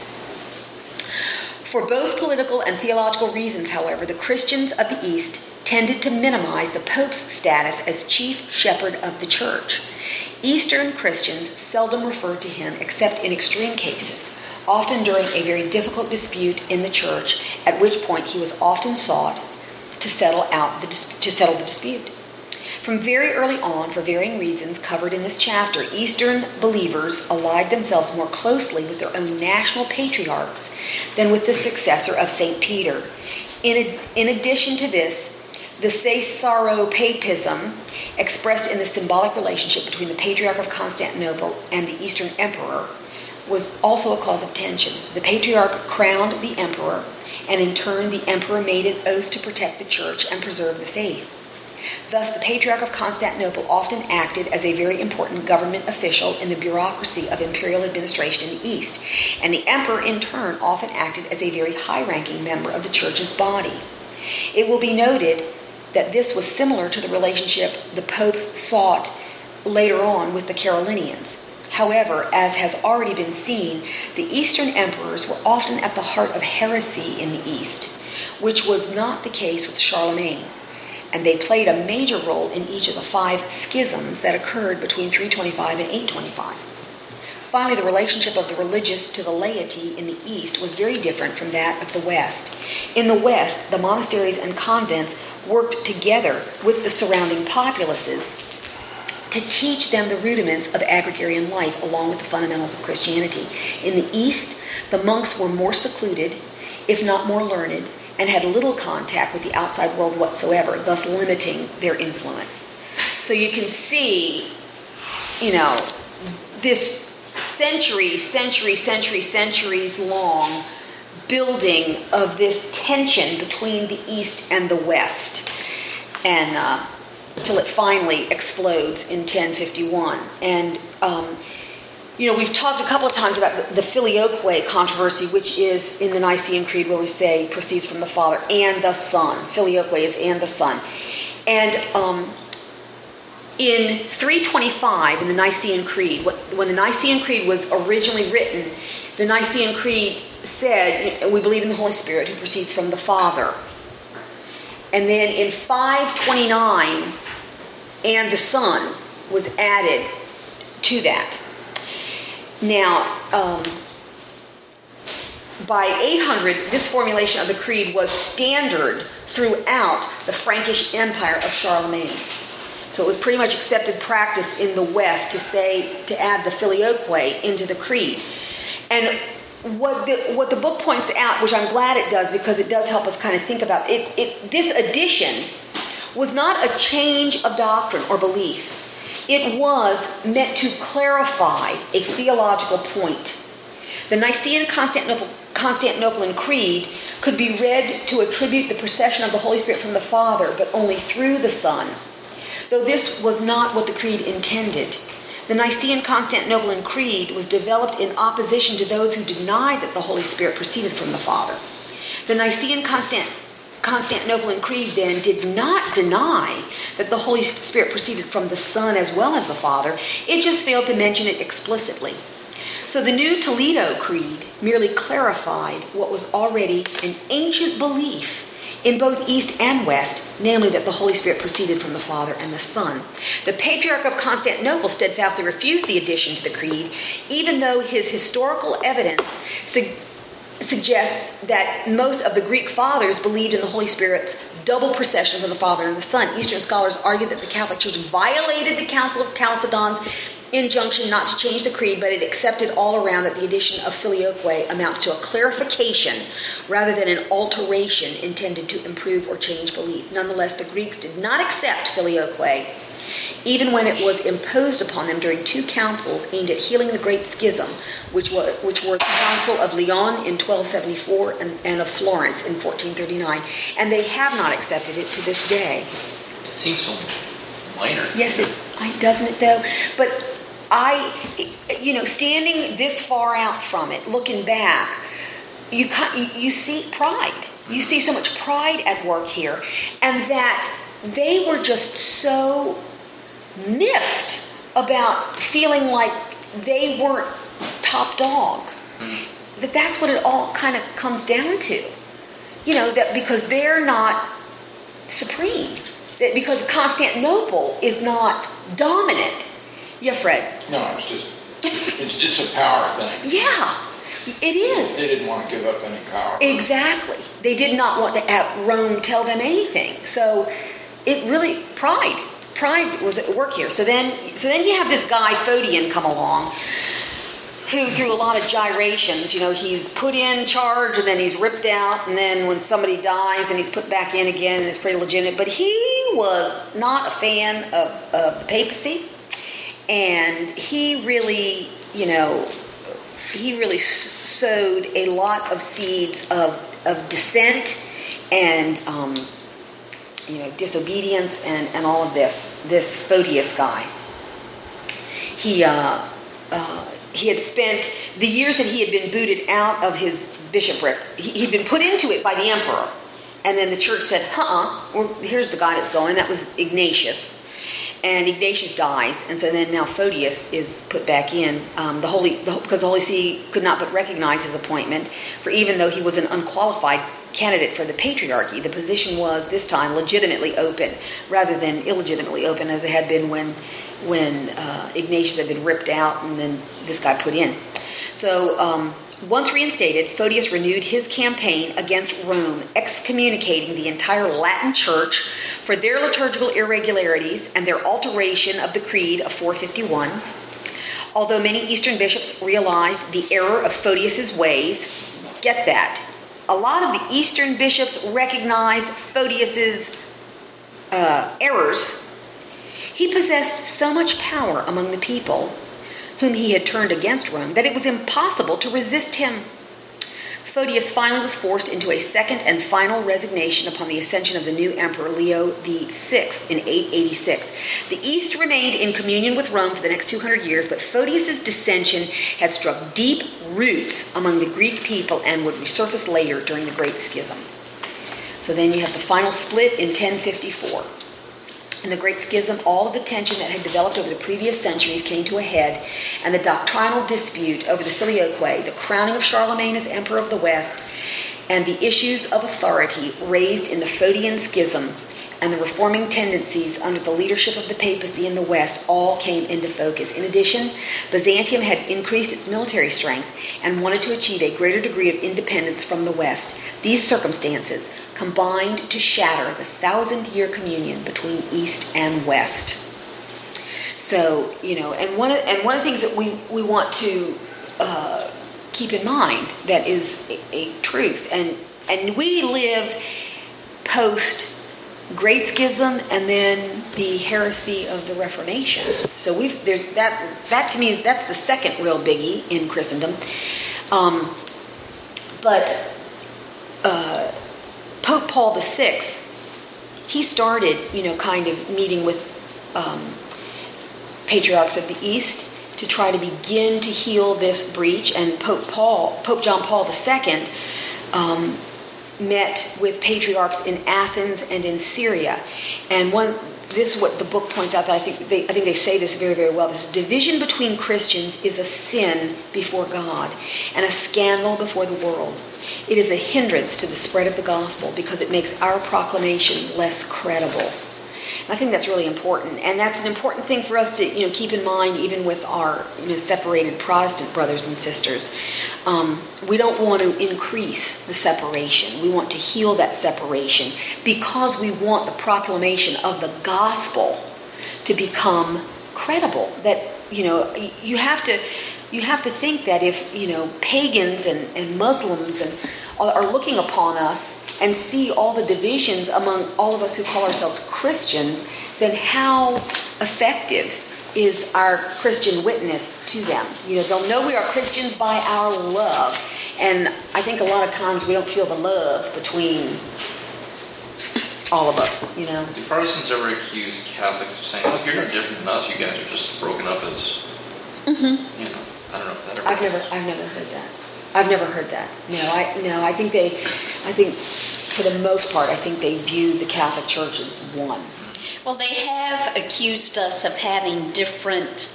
For both political and theological reasons, however, the Christians of the East tended to minimize the Pope's status as chief shepherd of the Church. Eastern Christians seldom referred to him except in extreme cases, often during a very difficult dispute in the Church, at which point he was often sought to settle the dispute. From very early on, for varying reasons covered in this chapter, Eastern believers allied themselves more closely with their own national patriarchs than with the successor of St. Peter. In addition to this, the Caesaropapism, expressed in the symbolic relationship between the Patriarch of Constantinople and the Eastern Emperor, was also a cause of tension. The Patriarch crowned the Emperor, and in turn the Emperor made an oath to protect the Church and preserve the faith. Thus, the Patriarch of Constantinople often acted as a very important government official in the bureaucracy of imperial administration in the East, and the Emperor, in turn, often acted as a very high-ranking member of the Church's body. It will be noted that this was similar to the relationship the popes sought later on with the Carolinians. However, as has already been seen, the Eastern emperors were often at the heart of heresy in the East, which was not the case with Charlemagne, and they played a major role in each of the 5 schisms that occurred between 325 and 825. Finally, the relationship of the religious to the laity in the East was very different from that of the West. In the West, the monasteries and convents worked together with the surrounding populaces to teach them the rudiments of agrarian life along with the fundamentals of Christianity. In the East, the monks were more secluded, if not more learned, and had little contact with the outside world whatsoever, thus limiting their influence. So you can see, this centuries long building of this tension between the East and the West, and until it finally explodes in 1051. And we've talked a couple of times about the Filioque controversy, which is in the Nicene Creed where we say proceeds from the Father and the Son. Filioque is and the Son. And in 325 in the Nicene Creed, when the Nicene Creed was originally written, the Nicene Creed said, we believe in the Holy Spirit who proceeds from the Father. And then in 529, and the Son was added to that. Now, by 800, this formulation of the creed was standard throughout the Frankish Empire of Charlemagne. So it was pretty much accepted practice in the West to add the Filioque into the creed. And what the book points out, which I'm glad it does because it does help us kind of think about it, this addition was not a change of doctrine or belief. It was meant to clarify a theological point. The Nicene-Constantinopolitan Creed could be read to attribute the procession of the Holy Spirit from the Father, but only through the Son, though this was not what the Creed intended. The Nicene-Constantinopolitan Creed was developed in opposition to those who denied that the Holy Spirit proceeded from the Father. The Nicene-Constantinopolitan Creed then did not deny that the Holy Spirit proceeded from the Son as well as the Father. It just failed to mention it explicitly. So the new Toledo Creed merely clarified what was already an ancient belief in both East and West, namely that the Holy Spirit proceeded from the Father and the Son. The Patriarch of Constantinople steadfastly refused the addition to the Creed, even though his historical evidence suggests that most of the Greek fathers believed in the Holy Spirit's double procession from the Father and the Son. Eastern scholars argue that the Catholic Church violated the Council of Chalcedon's injunction not to change the creed, but it accepted all around that the addition of Filioque amounts to a clarification rather than an alteration intended to improve or change belief. Nonetheless, the Greeks did not accept Filioque, even when it was imposed upon them during 2 councils aimed at healing the Great Schism, which were the Council of Lyon in 1274 and of Florence in 1439, and they have not accepted it to this day. seems so minor. Yes, doesn't it though? But standing this far out from it, looking back, you see pride. You see so much pride at work here, and that they were just so miffed about feeling like they weren't top dog. That's what it all kind of comes down to. That because they're not supreme, that because Constantinople is not dominant. Yeah, Fred? No, it's a power thing. Yeah, it is. They didn't want to give up any power. Exactly. They did not want to have Rome tell them anything. So it really, pride was at work here. So then you have this guy, Photian, come along, who through a lot of gyrations, he's put in charge and then he's ripped out, and then when somebody dies, then he's put back in again, and it's pretty legitimate. But he was not a fan of the papacy, and he really, sowed a lot of seeds of dissent and, disobedience and all of this Photius guy. He had spent the years that he had been booted out of his bishopric. He'd been put into it by the emperor. And then the church said, here's the guy that's going. That was Ignatius. And Ignatius dies. And so then now Photius is put back in, because the Holy See could not but recognize his appointment. For even though he was an unqualified candidate for the patriarchy, the position was this time legitimately open rather than illegitimately open as it had been when Ignatius had been ripped out and then this guy put in. So once reinstated, Photius renewed his campaign against Rome, excommunicating the entire Latin Church for their liturgical irregularities and their alteration of the Creed of 451. Although many Eastern bishops realized the error of Photius's ways, get that, a lot of the Eastern bishops recognized Photius's errors. He possessed so much power among the people whom he had turned against Rome that it was impossible to resist him. Photius finally was forced into a second and final resignation upon the ascension of the new emperor Leo VI in 886. The East remained in communion with Rome for the next 200 years, but Photius's dissension had struck deep roots among the Greek people and would resurface later during the Great Schism. So then you have the final split in 1054. In the Great Schism, all of the tension that had developed over the previous centuries came to a head, and the doctrinal dispute over the filioque, the crowning of Charlemagne as Emperor of the West, and the issues of authority raised in the Photian Schism and the reforming tendencies under the leadership of the papacy in the West all came into focus. In addition, Byzantium had increased its military strength and wanted to achieve a greater degree of independence from the West. These circumstances combined to shatter the 1,000-year communion between East and West. So, and one of the things that we want to keep in mind that is a truth, and we live post Great Schism and then the heresy of the Reformation. So that to me that's the second real biggie in Christendom. But Pope Paul VI, he started, kind of meeting with patriarchs of the East to try to begin to heal this breach, and Pope John Paul II met with patriarchs in Athens and in Syria. And this is what the book points out, that I think they say this very, very well. This division between Christians is a sin before God and a scandal before the world. It is a hindrance to the spread of the gospel because it makes our proclamation less credible. And I think that's really important, and that's an important thing for us to keep in mind, even with our separated Protestant brothers and sisters. We don't want to increase the separation. We want to heal that separation because we want the proclamation of the gospel to become credible. That you have to think that if pagans and Muslims are looking upon us and see all the divisions among all of us who call ourselves Christians, then how effective is our Christian witness to them? They'll know we are Christians by our love. And I think a lot of times we don't feel the love between all of us, you know. Do Protestants ever accuse Catholics of saying, look, you're no different than us, you guys are just broken up as, you know, I don't know if that ever I've never heard that. I've never heard that. No, I think for the most part, I think they view the Catholic Church as one. Well, they have accused us of having different.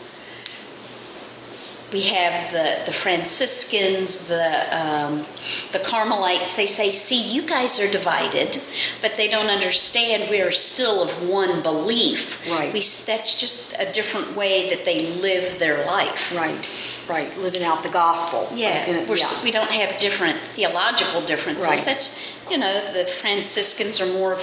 We have the Franciscans, the Carmelites. They say, see, you guys are divided, but they don't understand we are still of one belief. Right. That's just a different way that they live their life. Right. Living out the gospel. Yeah, we don't have different theological differences. Right. That's, the Franciscans are more,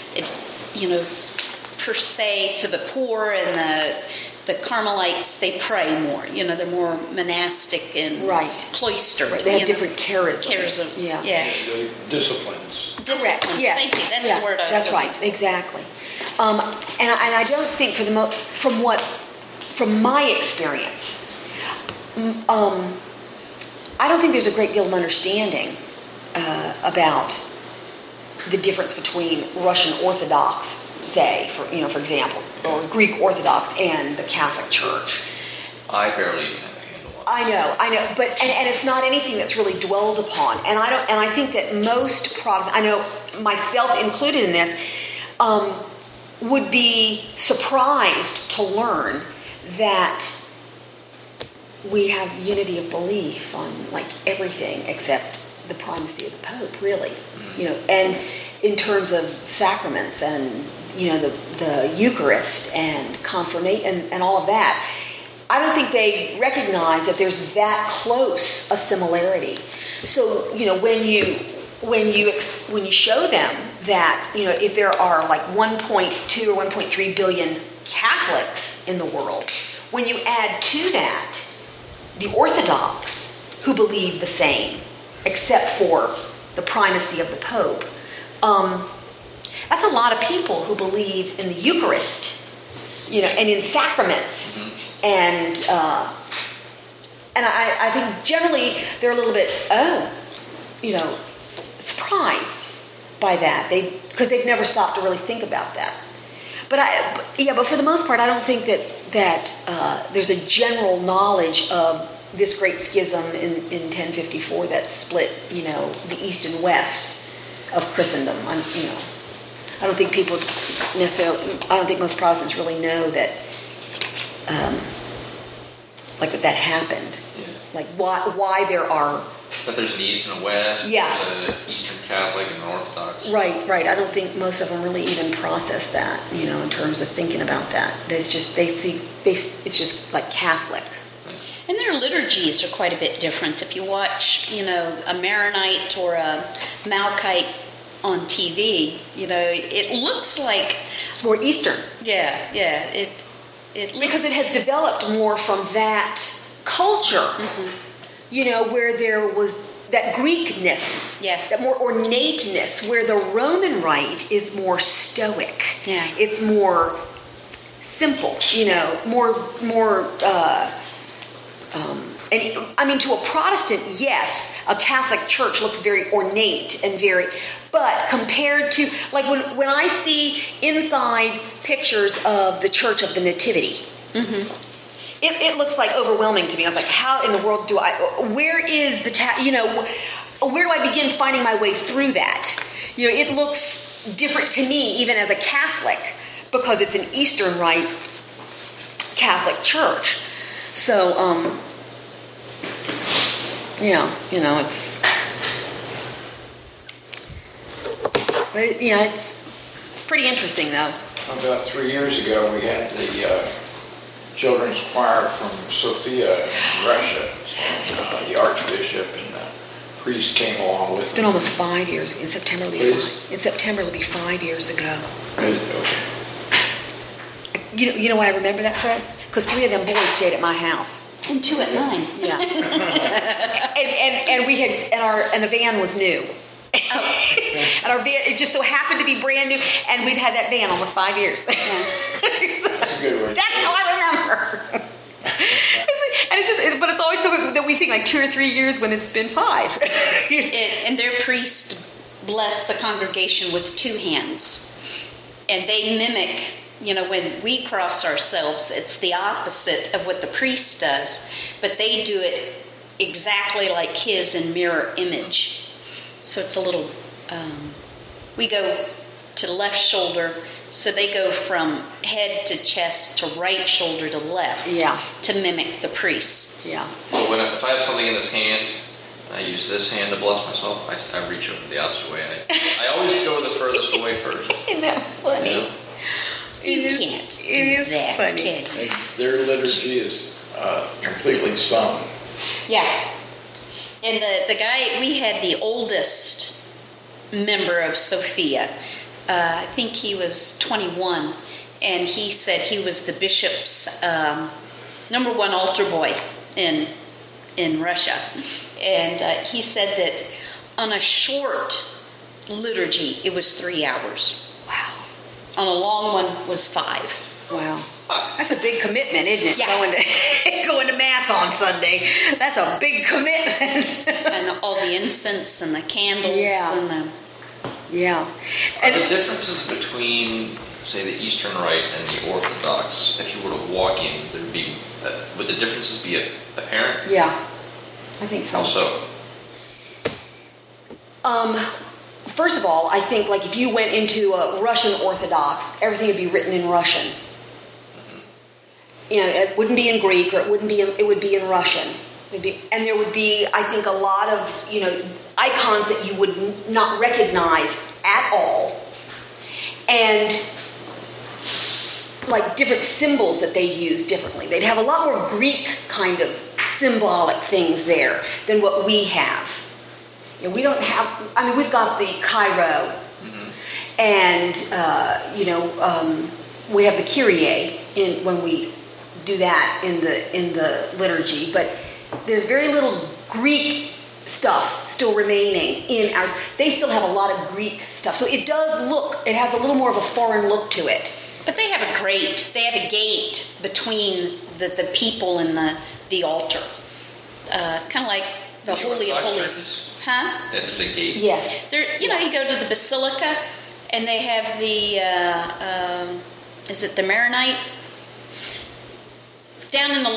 per se to the poor, and the Carmelites, they pray more. They're more monastic and cloistered. Right. They have different charisms. Yeah. The disciplines. Correct. Yes. Thank you. That's the word I was That's looking right. Exactly. And I don't think from my experience, I don't think there's a great deal of understanding about the difference between Russian Orthodox, say, for example, or Greek Orthodox and the Catholic Church. I barely even have a handle on it. I know, but and it's not anything that's really dwelled upon. And I think that most Protestants, I know myself included in this, would be surprised to learn that we have unity of belief on like everything except the primacy of the Pope, really. And in terms of sacraments and the Eucharist and confirmation and all of that, I don't think they recognize that there's that close a similarity. So when you show them that if there are like 1.2 or 1.3 billion Catholics in the world, when you add to that the Orthodox who believe the same, except for the primacy of the Pope, that's a lot of people who believe in the Eucharist, and in sacraments, and I think generally they're a little bit surprised by that, because they've never stopped to really think about that. But for the most part, I don't think that there's a general knowledge of this great schism in 1054 that split, the East and West of Christendom. I don't think people necessarily. I don't think most Protestants really know that, that happened. Yeah. Like why there are. But there's an East and a West. Yeah. There's an Eastern Catholic and an Orthodox. Right. I don't think most of them really even process that, in terms of thinking about that. It's just it's just like Catholic. And their liturgies are quite a bit different. If you watch, a Maronite or a Malachite on TV, it looks like It's more Eastern. Yeah. It looks, because it has developed more from that culture, where there was that Greekness, yes, that more ornateness, where the Roman Rite is more stoic. Yeah. It's more simple, more. And to a Protestant, yes, a Catholic church looks very ornate and but compared to, like when I see inside pictures of the Church of the Nativity, it looks like overwhelming to me. I was like, how in the world where is the, where do I begin finding my way through that? It looks different to me, even as a Catholic, because it's an Eastern Rite Catholic church. So, it's, but it's pretty interesting though. About 3 years ago, we had the children's choir from Sofia in Russia. The Archbishop and the priest came along with them. It's been almost 5 years. In September, it'll be 5 years ago. You know why I remember that, Fred? Because 3 of them boys stayed at my house. And 2 at 9. Yeah. and we had and the van was new. And our van, it just so happened to be brand new, and we've had that van almost 5 years. That's a good word. That's how I remember. And it's just, but it's always so that we think like 2 or 3 years when it's been 5. And their priest blessed the congregation with 2 hands. And they mimic, when we cross ourselves, it's the opposite of what the priest does, but they do it exactly like his in mirror image. So it's a little, we go to left shoulder, so they go from head to chest to right shoulder to left to mimic the priests. Yeah. Well, if I have something in this hand, I use this hand to bless myself, I reach over the opposite way. I always go the furthest away first. Isn't that funny? You can't do that, funny. kid. And their liturgy is completely sung. Yeah. And the guy, we had the oldest member of Sophia. I think he was 21. And he said he was the bishop's number one altar boy in Russia. And he said that on a short liturgy, it was 3 hours. Wow. On a long one was 5. Wow. That's a big commitment, isn't it? Yeah. Going to Mass on Sunday. That's a big commitment. And all the incense and the candles. Yeah. And the... Yeah. Are the differences between, say, the Eastern Rite and the Orthodox, if you were to walk in, would the differences be apparent? Yeah. I think so. How so? First of all, I think like if you went into a Russian Orthodox, everything would be written in Russian. It wouldn't be in Greek, or it would be in Russian. And there would be, I think, a lot of, icons that you would not recognize at all. And like different symbols that they use differently. They'd have a lot more Greek kind of symbolic things there than what we have. We don't have, we've got the Cairo, and, we have the Kyrie when we do that in the liturgy, but there's very little Greek stuff still remaining in ours. They still have a lot of Greek stuff, so it has a little more of a foreign look to it. But they have a gate between the people and the altar. Kind of like the Holy of Holies. Huh? There's a gate. Yes. You go to the Basilica, and they have the, is it the Maronite? Down in the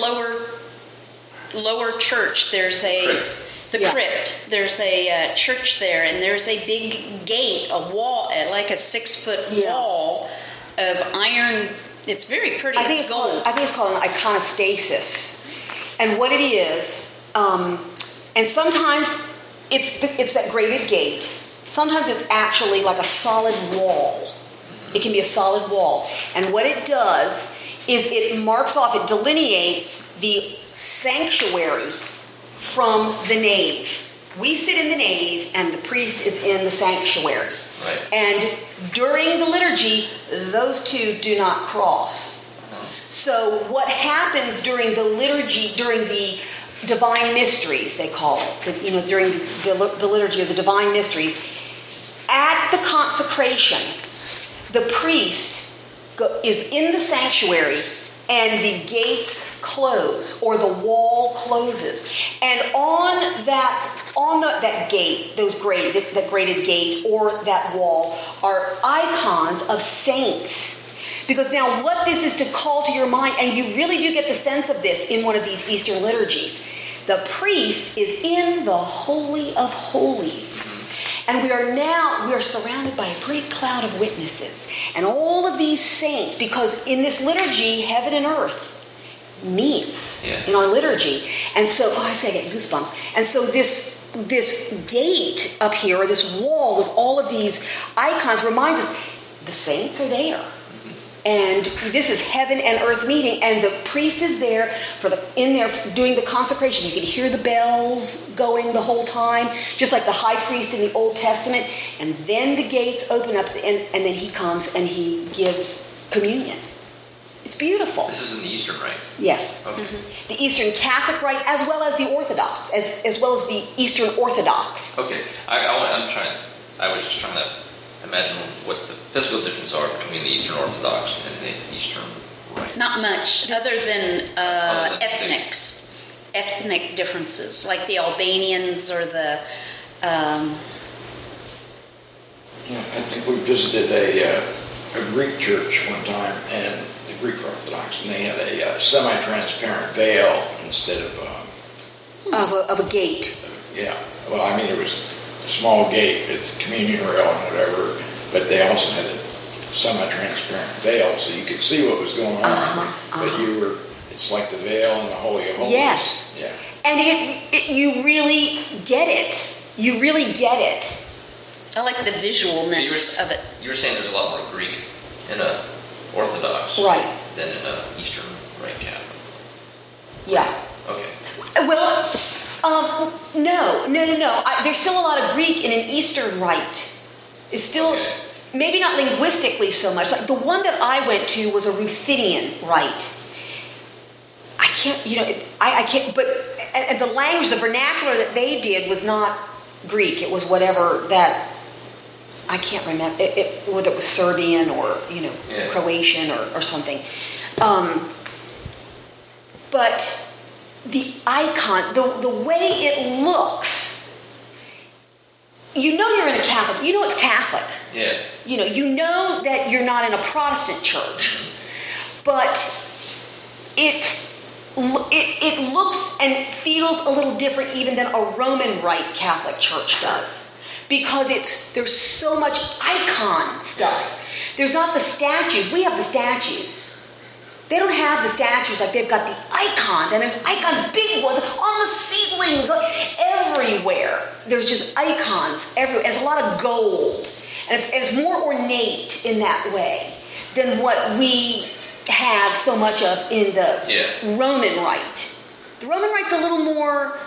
lower church, there's the crypt. There's a church there, and there's a big gate, a wall, like a 6-foot wall of iron. It's very pretty. It's gold. I think it's called an iconostasis. And what it is, and sometimes it's that graded gate. Sometimes it's actually like a solid wall. It can be a solid wall. And what it does is it marks off, it delineates the sanctuary from the nave. We sit in the nave and the priest is in the sanctuary. Right. And during the liturgy, those two do not cross. So what happens during the liturgy, during the divine mysteries, they call it, during the liturgy of the divine mysteries, at the consecration, the priest is in the sanctuary and the gates close, or the wall closes. And on that gate, that graded gate or that wall are icons of saints. Because now what this is to call to your mind, and you really do get the sense of this in one of these Eastern liturgies, the priest is in the Holy of Holies. And we are surrounded by a great cloud of witnesses. And all of these saints, because in this liturgy, heaven and earth meets in our liturgy. And so, I get goosebumps. And so this gate up here, or this wall with all of these icons reminds us the saints are there. And this is heaven and earth meeting, and the priest is there in there doing the consecration. You can hear the bells going the whole time, just like the high priest in the Old Testament. And then the gates open up, and then he comes and he gives communion. It's beautiful. This is in the Eastern Rite? Yes. Okay. The Eastern Catholic Rite, as well as the Orthodox, as well as the Eastern Orthodox. Okay. I was just trying to imagine what the physical differences are between the Eastern Orthodox and the Eastern Rite. Not much, other than ethnic differences, like the Albanians or the... I think we visited a a Greek church one time, and the Greek Orthodox, and they had a semi-transparent veil instead of a gate. yeah. Well, I mean, it was a small gate, it's a communion rail and whatever, but they also had a semi-transparent veil, so you could see what was going on. But it's like the veil in the Holy of Holies. Yes. Yeah. And you really get it. You really get it. I like the visualness of it. You were saying there's a lot more Greek in a Orthodox Right. than in a Eastern Rite Catholic. Yeah. Okay. Well, no. There's still a lot of Greek in an Eastern Rite. It's still, Okay. maybe not linguistically so much. Like the one that I went to was a Ruthenian Rite. I can't, I can't, but and the language, the vernacular that they did was not Greek. It was whatever that, I can't remember, whether it was Serbian or, Croatian or something. But the icon, the way it looks, you're in a Catholic, it's Catholic. Yeah. You know that you're not in a Protestant church, but it looks and feels a little different even than a Roman Rite Catholic church does, because there's so much icon stuff. There's not the statues. We have the statues. They don't have the statues, like they've got the icons, and there's icons, big ones, on the ceilings, everywhere. There's just icons everywhere. It's a lot of gold, and it's more ornate in that way than what we have so much of in the Roman Rite. The Roman Rite's a little more,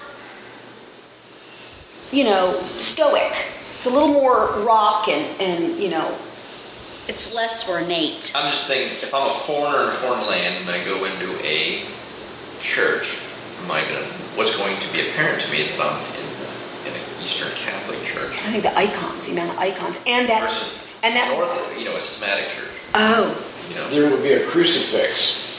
stoic. It's a little more rock and It's less ornate. I'm just thinking, if I'm a foreigner in a foreign land and I go into a church, what's going to be apparent to me if I'm in an Eastern Catholic church? I think the icons, the amount of icons, and that North, a schismatic church. Oh. There would be a crucifix,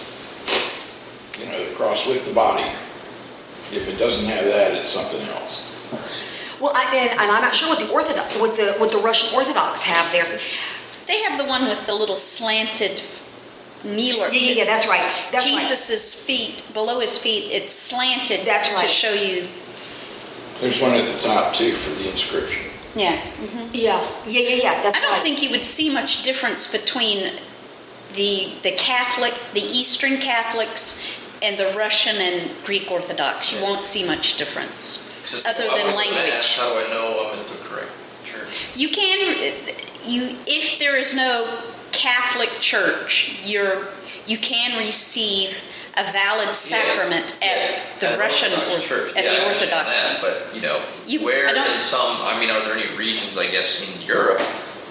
the cross with the body. If it doesn't have that, it's something else. Well, and I'm not sure what the Russian Orthodox have there. They have the one with the little slanted kneeler. Yeah, that's right. Jesus' feet, below his feet, it's slanted. That's right. To show you. There's one at the top, too, for the inscription. Yeah. Mm-hmm. Yeah. That's right. I don't think you would see much difference between the Catholic, the Eastern Catholics, and the Russian and Greek Orthodox. You won't see much difference, other than language. How do I know I'm in the correct church? You can, if there is no Catholic church, you can receive a valid sacrament at the Russian or church. at the Orthodox ones. But are there any regions, I guess, in Europe,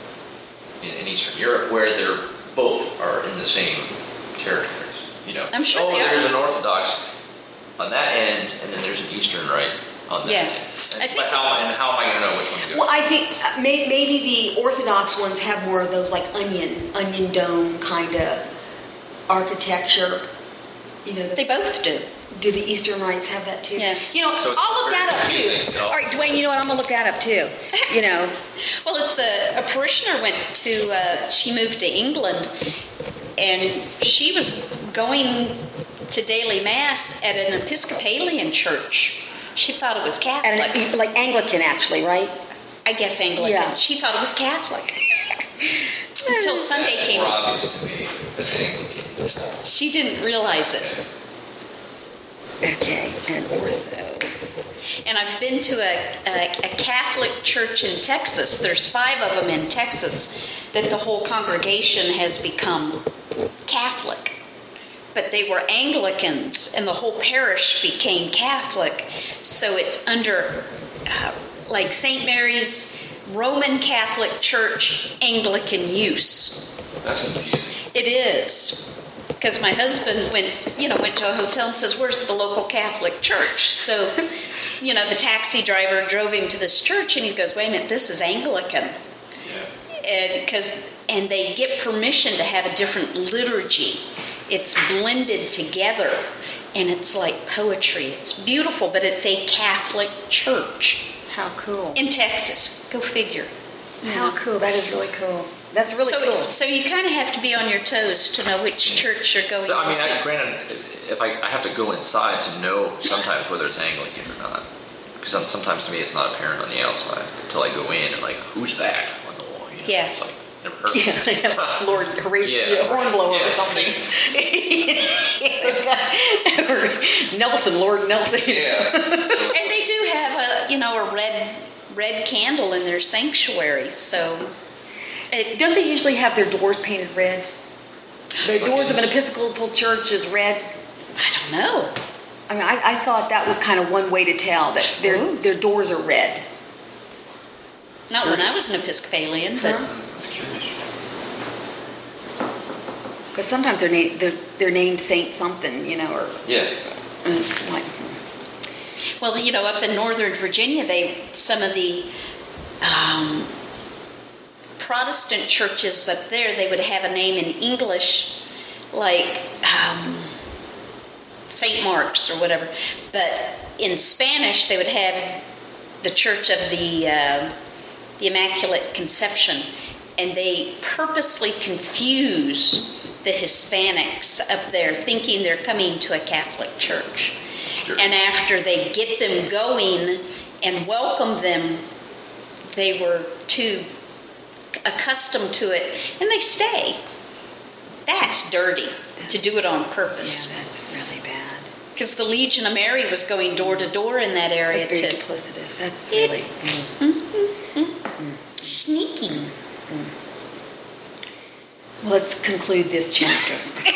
in Eastern Europe, where they're both are in the same territories? I'm sure they are. There's an Orthodox on that end, and then there's an Eastern Rite on that end. But how am I going to know which one to go? Well, I think maybe the Orthodox ones have more of those like onion dome kind of architecture. They both do. Do the Eastern Rites have that too? Yeah. So I'll look that up too. All right, Dwayne, you know what? I'm going to look that up too. Well, it's a parishioner she moved to England, and she was going to daily mass at an Episcopalian church. She thought it was Catholic. Like Anglican, actually, right? I guess Anglican. Yeah. She thought it was Catholic. Until Sunday That's came. more obvious to me than Anglican. She didn't realize it. Okay, and Ortho. And I've been to a Catholic church in Texas. There's 5 of them in Texas that the whole congregation has become Catholic. But they were Anglicans, and the whole parish became Catholic. So it's under, like St. Mary's Roman Catholic Church Anglican use. That's confusing. It is. Because my husband went to a hotel and says, "Where's the local Catholic church?" So, the taxi driver drove him to this church, and he goes, "Wait a minute, this is Anglican." Yeah. And they get permission to have a different liturgy. It's blended together, and it's like poetry. It's beautiful, but it's a Catholic church. How cool. In Texas. Go figure. How cool. That is really cool. That's really cool. So you kind of have to be on your toes to know which church you're going So, I mean, to. granted, if I have to go inside to know sometimes whether it's Anglican or not. Because sometimes to me it's not apparent on the outside until I go in and like, who's that on the wall? You know? Yeah. It's like, never heard of it. Yeah, Lord Horatio Hornblower or something. Or Nelson, Lord Nelson. Yeah. And they do have a red candle in their sanctuary. So Don't they usually have their doors painted red? The doors of an Episcopal church is red. I don't know. I mean, I thought that was kind of one way to tell that their doors are red. Not when I was an Episcopalian, but That's curious. Because sometimes they're named Saint something, or Yeah. and it's like well, up in Northern Virginia, some of the Protestant churches up there, they would have a name in English, like St. Mark's or whatever. But in Spanish, they would have the Church of the Immaculate Conception, and they purposely confuse the Hispanics up there, thinking they're coming to a Catholic church. Sure. And after they get them going and welcome them, they were too accustomed to it, and they stay. That's dirty to do it on purpose. yeah, that's really bad. Because the Legion of Mary was going door to door in that area That's very to duplicitous. That's really sneaky. Well, let's conclude this chapter.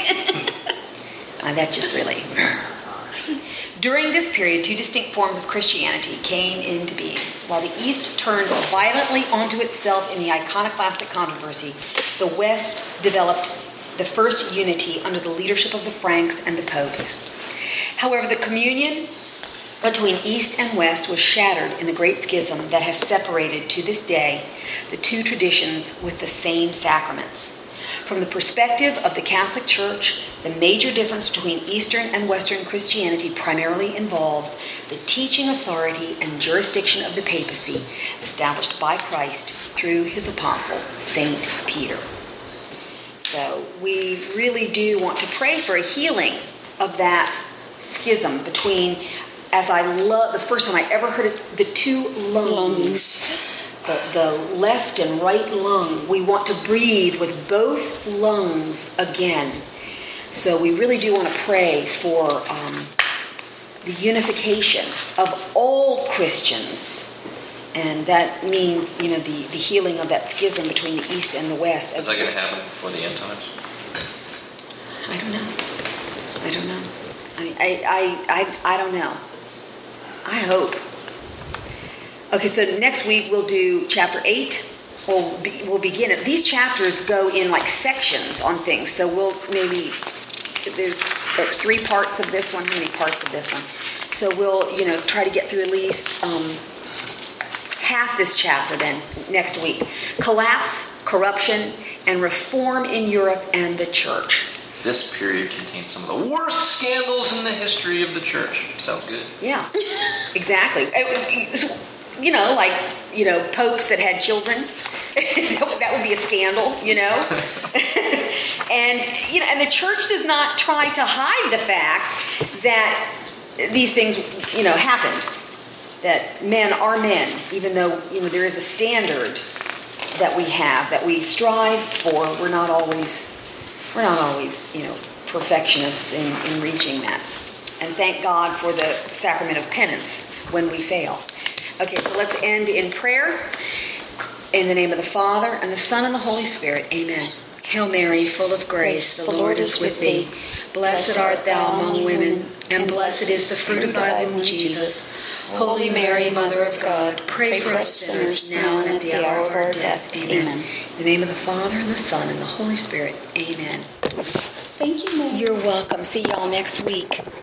That just really. During this period, two distinct forms of Christianity came into being. While the East turned violently onto itself in the iconoclastic controversy, the West developed the first unity under the leadership of the Franks and the popes. However, the communion between East and West was shattered in the great schism that has separated to this day the two traditions with the same sacraments. From the perspective of the Catholic Church, the major difference between Eastern and Western Christianity primarily involves the teaching authority and jurisdiction of the papacy established by Christ through his apostle, St. Peter. So we really do want to pray for a healing of that schism between, as I love, the first time I ever heard it, the two lungs. The left and right lung. We want to breathe with both lungs again. So we really do want to pray for the unification of all Christians. And that means, the healing of that schism between the East and the West. Is that going to happen before the end times? I don't know. I don't know. I hope. Okay, so next week we'll do chapter 8. We'll begin it. These chapters go in like sections on things. So there's 3 parts of this one. How many parts of this one? So we'll, try to get through at least half this chapter then next week. Collapse, corruption, and reform in Europe and the church. This period contains some of the worst scandals in the history of the church. Sounds good. Yeah, exactly. Popes that had children. That would be a scandal, And the church does not try to hide the fact that these things, happened. That men are men, even though, there is a standard that we have, that we strive for. We're not always, perfectionists in reaching that. And thank God for the sacrament of penance when we fail. Okay, so let's end in prayer. In the name of the Father, and the Son, and the Holy Spirit. Amen. Hail Mary, full of grace, the Lord is with thee. Blessed art thou among women, and blessed is the fruit of thy womb, Jesus. Holy Mary, Mother of God, pray for us sinners, now and at the hour of our death. Amen. In the name of the Father, and the Son, and the Holy Spirit. Amen. Thank you, Mary. You're welcome. See y'all next week.